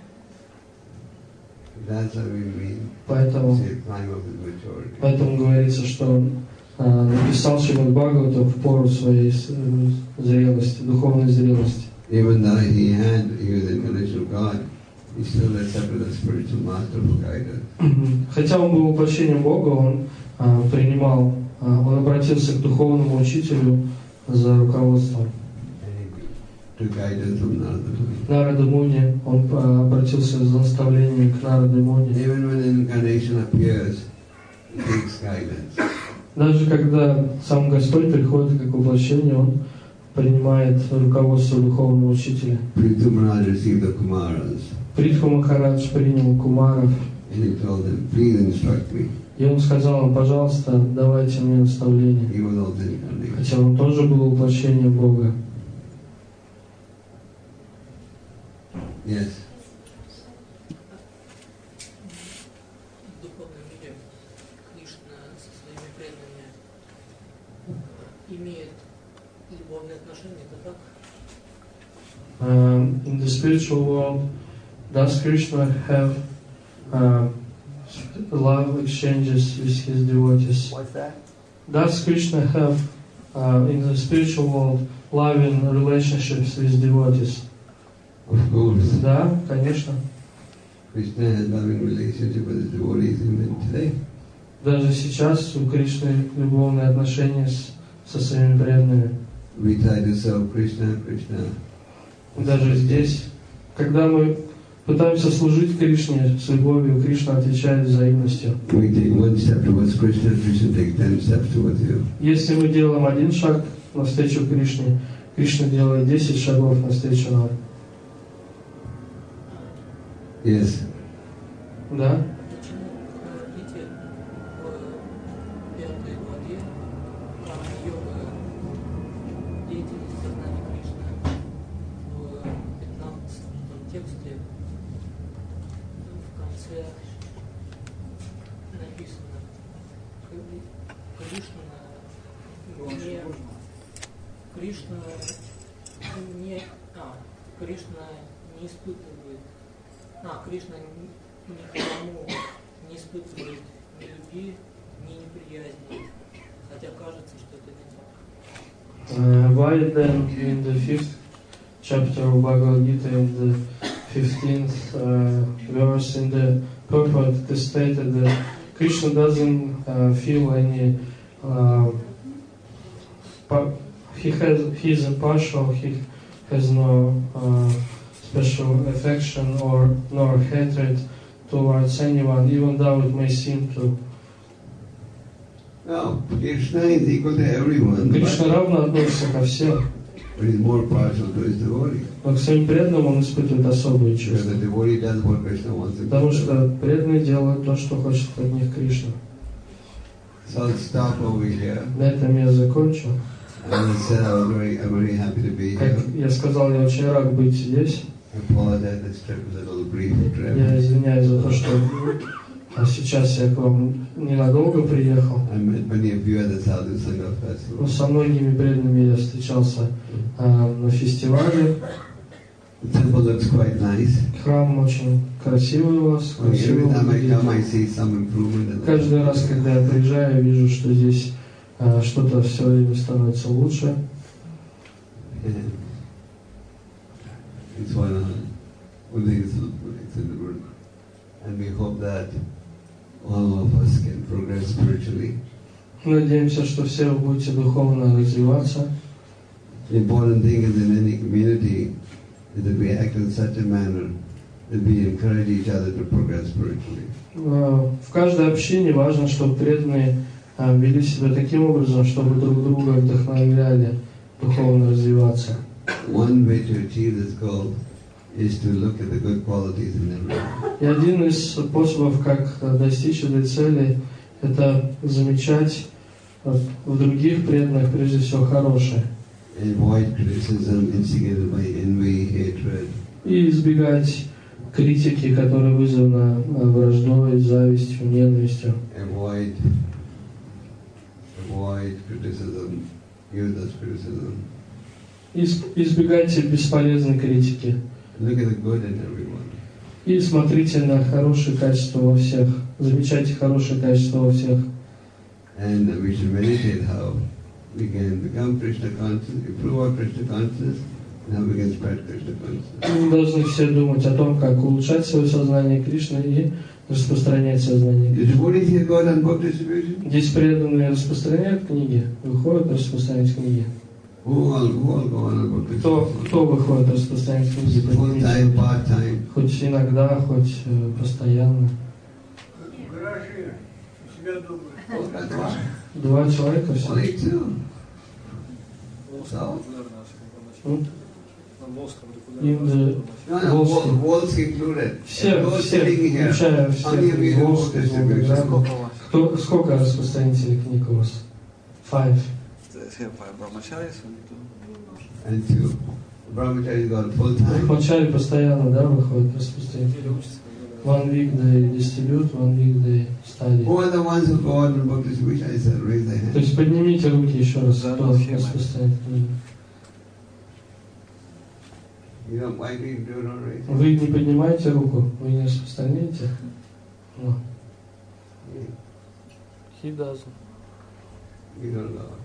[SPEAKER 1] That's how we mean.
[SPEAKER 2] Поэтому,
[SPEAKER 1] Say, time of his maturity.
[SPEAKER 2] поэтому говорится, что он а, написал Шримад Бхагаватам в пору своей зрелости, духовной зрелости.
[SPEAKER 1] Even though he had, he was the incarnation of God, he still accepted a spiritual master for guidance.
[SPEAKER 2] Хотя он был воплощением Бога, он а, принимал, а, он обратился к духовному учителю за руководством.
[SPEAKER 1] To guidance from Narada Muni.
[SPEAKER 2] Нарада Муни, он а, обратился за наставлениями к Нараде Муни.
[SPEAKER 1] Even when an incarnation appears, he takes guidance.
[SPEAKER 2] Даже когда сам Господь приходит как воплощение, он принимает руководство духовного учителя.
[SPEAKER 1] Prithu Maharaj received the Kumaras,
[SPEAKER 2] Притху Махарадж принял кумаров,
[SPEAKER 1] and he told them, please instruct me.
[SPEAKER 2] и он сказал им, пожалуйста, давайте мне наставление.
[SPEAKER 1] He was also incarnation.
[SPEAKER 2] Хотя он тоже был воплощением Бога.
[SPEAKER 1] Yes.
[SPEAKER 5] В духовном мире Кришна со своими преданными имеет любовные отношения, это так?
[SPEAKER 2] Um, in the spiritual world, does Krishna have uh, love exchanges with his devotees?
[SPEAKER 1] What's that?
[SPEAKER 2] Does Krishna have uh, in the spiritual world loving relationships with devotees?
[SPEAKER 1] Of course.
[SPEAKER 2] Да, конечно.
[SPEAKER 1] Krishna has loving relationship with his devotees even today.
[SPEAKER 2] Даже сейчас у Кришны любовные отношения с, со своими преданными.
[SPEAKER 1] We try to serve Krishna, Krishna.
[SPEAKER 2] Даже здесь, когда мы Пытаемся служить Кришне с любовью, Кришна отвечает взаимностью.
[SPEAKER 1] We take one step towards Krishna, Krishna takes ten steps towards you.
[SPEAKER 2] Если мы делаем один шаг навстречу Кришне, Кришна делает десять шагов навстречу нам.
[SPEAKER 1] Yes.
[SPEAKER 2] Да?
[SPEAKER 5] Почему видите в пятой главе йога деятельность сознания Кришны в пятнадцатом тексте в конце написано Кришна не Кришна не а Кришна не испытывает а Кришна никому не испытывает ни любви, ни неприязни, хотя кажется, что это не так.
[SPEAKER 2] Uh, why then in the fifth chapter of Bhagavad Gita, in the fifteenth uh, verse, in the purport, it is stated that Krishna doesn't uh, feel any. Uh, pa- he has he is impartial. He has no uh, special affection or nor hatred towards anyone, even though it may seem to.
[SPEAKER 1] No, Krishna is equal to everyone,
[SPEAKER 2] Кришна
[SPEAKER 1] but,
[SPEAKER 2] равно относится ко всем,
[SPEAKER 1] but he's more partial to his devotee.
[SPEAKER 2] но к своим преданным он испытывает особые
[SPEAKER 1] Because
[SPEAKER 2] чувства.
[SPEAKER 1] the devotee does what Krishna wants him
[SPEAKER 2] Потому
[SPEAKER 1] to do.
[SPEAKER 2] что преданные делают то, что хочет от них Кришна.
[SPEAKER 1] So I'll stop over here.
[SPEAKER 2] На этом я закончу.
[SPEAKER 1] As I said, I was very, I'm very happy to be
[SPEAKER 2] Как
[SPEAKER 1] here.
[SPEAKER 2] я сказал, я очень рад быть здесь.
[SPEAKER 1] I apologize, this trip was a little brief trip.
[SPEAKER 2] Я извиняюсь за то, что а сейчас я к вам ненадолго приехал.
[SPEAKER 1] I met many of you at the Sadhu Sangha
[SPEAKER 2] Но
[SPEAKER 1] festival.
[SPEAKER 2] со многими преданными я встречался а, на фестивале.
[SPEAKER 1] The temple looks quite nice.
[SPEAKER 2] Храм очень красивый у вас.
[SPEAKER 1] Every
[SPEAKER 2] Красивый
[SPEAKER 1] time I come, I
[SPEAKER 2] выглядит.
[SPEAKER 1] see some improvement in the
[SPEAKER 2] Каждый раз, когда я приезжаю, я вижу, что здесь а, что-то все время становится лучше.
[SPEAKER 1] And it's one of one thing is it's in the world. And we hope that all of us can progress spiritually.
[SPEAKER 2] Надеемся, что все вы будете духовно развиваться.
[SPEAKER 1] The important thing is in any community is that we act in such a manner that we encourage each other to progress spiritually.
[SPEAKER 2] А, В каждой общине важно, чтобы преданные а, вели себя таким образом, чтобы друг друга вдохновляли духовно развиваться.
[SPEAKER 1] One way to achieve this goal is to look at the good qualities in everyone.
[SPEAKER 2] И один из способов, как достичь этой цели, это замечать в других преданных прежде всего хорошее.
[SPEAKER 1] Avoid criticism instigated by envy, hatred.
[SPEAKER 2] И избегать критики, которая вызвана враждой, завистью, ненавистью.
[SPEAKER 1] Avoid, avoid criticism, useless criticism.
[SPEAKER 2] Изб- Избегайте бесполезной критики.
[SPEAKER 1] Look at the good in everyone.
[SPEAKER 2] И смотрите на хорошие качества во всех. Замечайте хорошие качества во всех.
[SPEAKER 1] And we should meditate how we can become Krishna conscious, improve our Krishna consciousness, and how we can spread Krishna consciousness.
[SPEAKER 2] Мы должны все думать о том, как улучшать свое сознание Кришны и распространять сознание
[SPEAKER 1] The
[SPEAKER 2] Кришны.
[SPEAKER 1] devotees here go on book distribution?
[SPEAKER 2] Здесь преданные распространяют книги, выходят распространять книги.
[SPEAKER 1] Who all, who all go on book
[SPEAKER 2] Кто,
[SPEAKER 1] distribution?
[SPEAKER 2] кто выходит распространять книги?
[SPEAKER 1] Full time,
[SPEAKER 2] Поднимите.
[SPEAKER 1] part time.
[SPEAKER 2] Хоть иногда, хоть э, постоянно.
[SPEAKER 1] Oh, that's why.
[SPEAKER 2] Два человека все.
[SPEAKER 1] Only two. So?
[SPEAKER 2] М? In the-
[SPEAKER 1] No, no,
[SPEAKER 2] Волжский.
[SPEAKER 1] Wol- Volsky included.
[SPEAKER 2] Все,
[SPEAKER 1] Those
[SPEAKER 2] все,
[SPEAKER 1] sitting here.
[SPEAKER 2] включая
[SPEAKER 1] How
[SPEAKER 2] всех
[SPEAKER 1] many of you
[SPEAKER 2] из
[SPEAKER 1] do book
[SPEAKER 2] Волжского, из
[SPEAKER 1] distribution?
[SPEAKER 2] Волгограда. Кто, сколько распространителей книг у вас? Five.
[SPEAKER 1] And two. Brahmachari got full time.
[SPEAKER 2] Вначале постоянно, да, выходит распространитель. One week they distribute, one week they study.
[SPEAKER 1] Who are the ones who go on book distribution? I said, raise their
[SPEAKER 2] То
[SPEAKER 1] hand.
[SPEAKER 2] есть поднимите руки еще раз, кто распространяет книги.
[SPEAKER 1] You know, why do you do not raise?
[SPEAKER 2] Вы не поднимаете руку, вы не распространяете? No. He doesn't.
[SPEAKER 1] You don't know.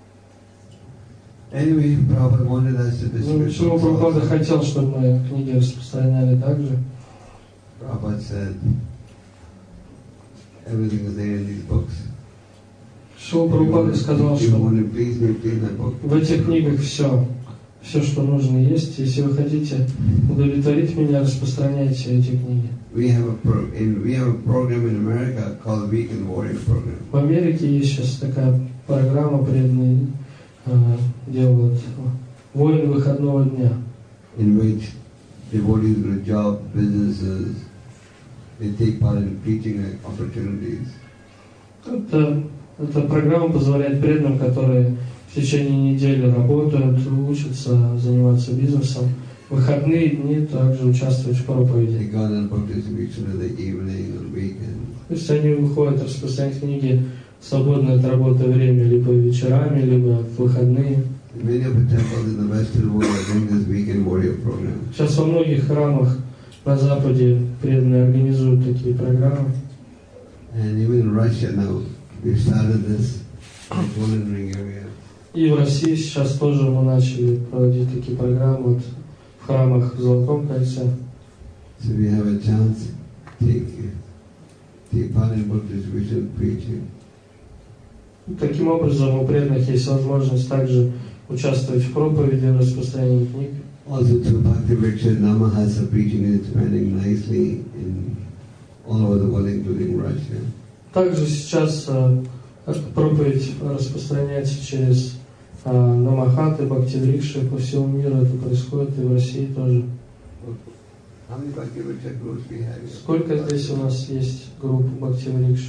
[SPEAKER 1] Anyway, Prabhupada wanted us to
[SPEAKER 2] Ну,
[SPEAKER 1] distribute
[SPEAKER 2] почему
[SPEAKER 1] books
[SPEAKER 2] Прабхупада
[SPEAKER 1] also.
[SPEAKER 2] хотел, чтобы мы книги распространяли также?
[SPEAKER 1] Prabhupada said, everything is there in these books.
[SPEAKER 2] Шила
[SPEAKER 1] If you
[SPEAKER 2] Прабхупада
[SPEAKER 1] want-
[SPEAKER 2] сказал,
[SPEAKER 1] if you
[SPEAKER 2] что
[SPEAKER 1] want to please me, please my book.
[SPEAKER 2] в этих книгах все. Все, что нужно, есть. Если вы хотите удовлетворить меня, распространяйте эти книги.
[SPEAKER 1] We have a pro in we have a program in America called Weekend Warrior Program.
[SPEAKER 2] В Америке есть сейчас такая программа, преданные э, делают воин выходного дня.
[SPEAKER 1] In which devotees go to job, businesses, they take part in preaching opportunities.
[SPEAKER 2] Это, эта программа позволяет преданным, которые в течение недели работают, учатся заниматься бизнесом, в выходные дни также участвовать в проповеди.
[SPEAKER 1] They go on book distribution in the evening or weekend.
[SPEAKER 2] То есть они выходят распространять книги в свободное от работы время, либо вечерами, либо в выходные.
[SPEAKER 1] Many of the temples in the Western world are doing this Weekend Warrior Program.
[SPEAKER 2] Сейчас во многих храмах на Западе преданные организуют такие программы.
[SPEAKER 1] And even in Russia now, we've started this Golden Ring area.
[SPEAKER 2] И в России сейчас тоже мы начали проводить такие программы вот, в храмах в Золотом кольце.
[SPEAKER 1] So we have a chance to take, take part in book distribution, preaching.
[SPEAKER 2] Таким образом, у преданных есть возможность также участвовать в проповеди, в распространении книг.
[SPEAKER 1] Also through Bhakti Vriksha, Namahasa preaching is expanding nicely in all over the world, including Russia.
[SPEAKER 2] Также сейчас э, проповедь распространяется через э, Намахаты, Бхакти-врикши по всему миру. Это происходит и в России тоже.
[SPEAKER 1] How many Bhakti Vriksha groups we have here?
[SPEAKER 2] Сколько здесь у нас есть групп Бхакти-врикши?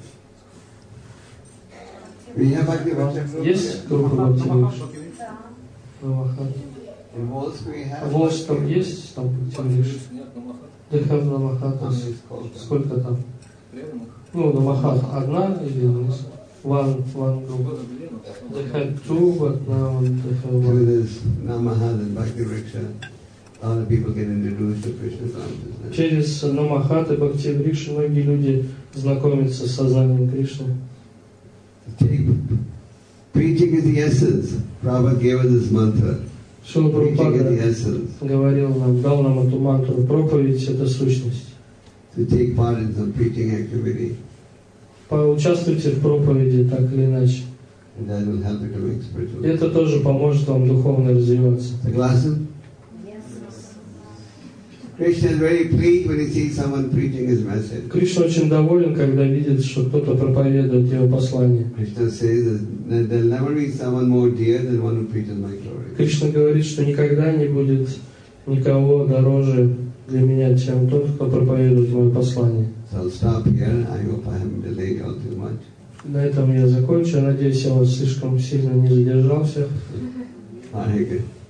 [SPEAKER 1] We have Bhakti Vriksha groups
[SPEAKER 2] Есть
[SPEAKER 1] here.
[SPEAKER 2] группа Бхакти-врикши?
[SPEAKER 3] Да.
[SPEAKER 2] Намахаты.
[SPEAKER 1] In Volsk we have.
[SPEAKER 2] В Волжске там есть там Бхакти-врикши? They have
[SPEAKER 1] How
[SPEAKER 2] Намахатас.
[SPEAKER 1] many is called?
[SPEAKER 2] Сколько там? Ну, Намахат одна или one, one group? They had two, but now they have
[SPEAKER 1] Through
[SPEAKER 2] one.
[SPEAKER 1] this Namaha and Bhakti Vriksha, all the people get introduced to Krishna consciousness.
[SPEAKER 2] Через Намахат и Бхакти-врикши многие люди знакомятся с сознанием Кришны.
[SPEAKER 1] Take, preaching is the essence. Prabhupada gave us this mantra.
[SPEAKER 2] Шрила
[SPEAKER 1] Preaching is the
[SPEAKER 2] Прабхупада
[SPEAKER 1] essence.
[SPEAKER 2] говорил нам, дал нам эту мантру. Проповедь — это сущность.
[SPEAKER 1] To take part in some preaching activity,
[SPEAKER 2] Поучаствуйте в проповеди так или иначе.
[SPEAKER 1] and that will help you to make spiritual.
[SPEAKER 2] И это тоже поможет вам духовно развиваться.
[SPEAKER 1] Soglaasan? Krishna is very pleased when he sees someone preaching his message.
[SPEAKER 2] Кришна очень доволен, когда видит, что кто-то проповедует его послание.
[SPEAKER 1] Krishna says that there'll never be someone more dear than one who preaches my glory.
[SPEAKER 2] Кришна говорит, что никогда не будет никого дороже для меня, чем тот, кто проповедует мое послание.
[SPEAKER 1] So I'll stop here. I hope I haven't delayed you all too much.
[SPEAKER 2] На этом я закончу. Я надеюсь, я вас слишком сильно не задержал всех.
[SPEAKER 1] Hare Krishna.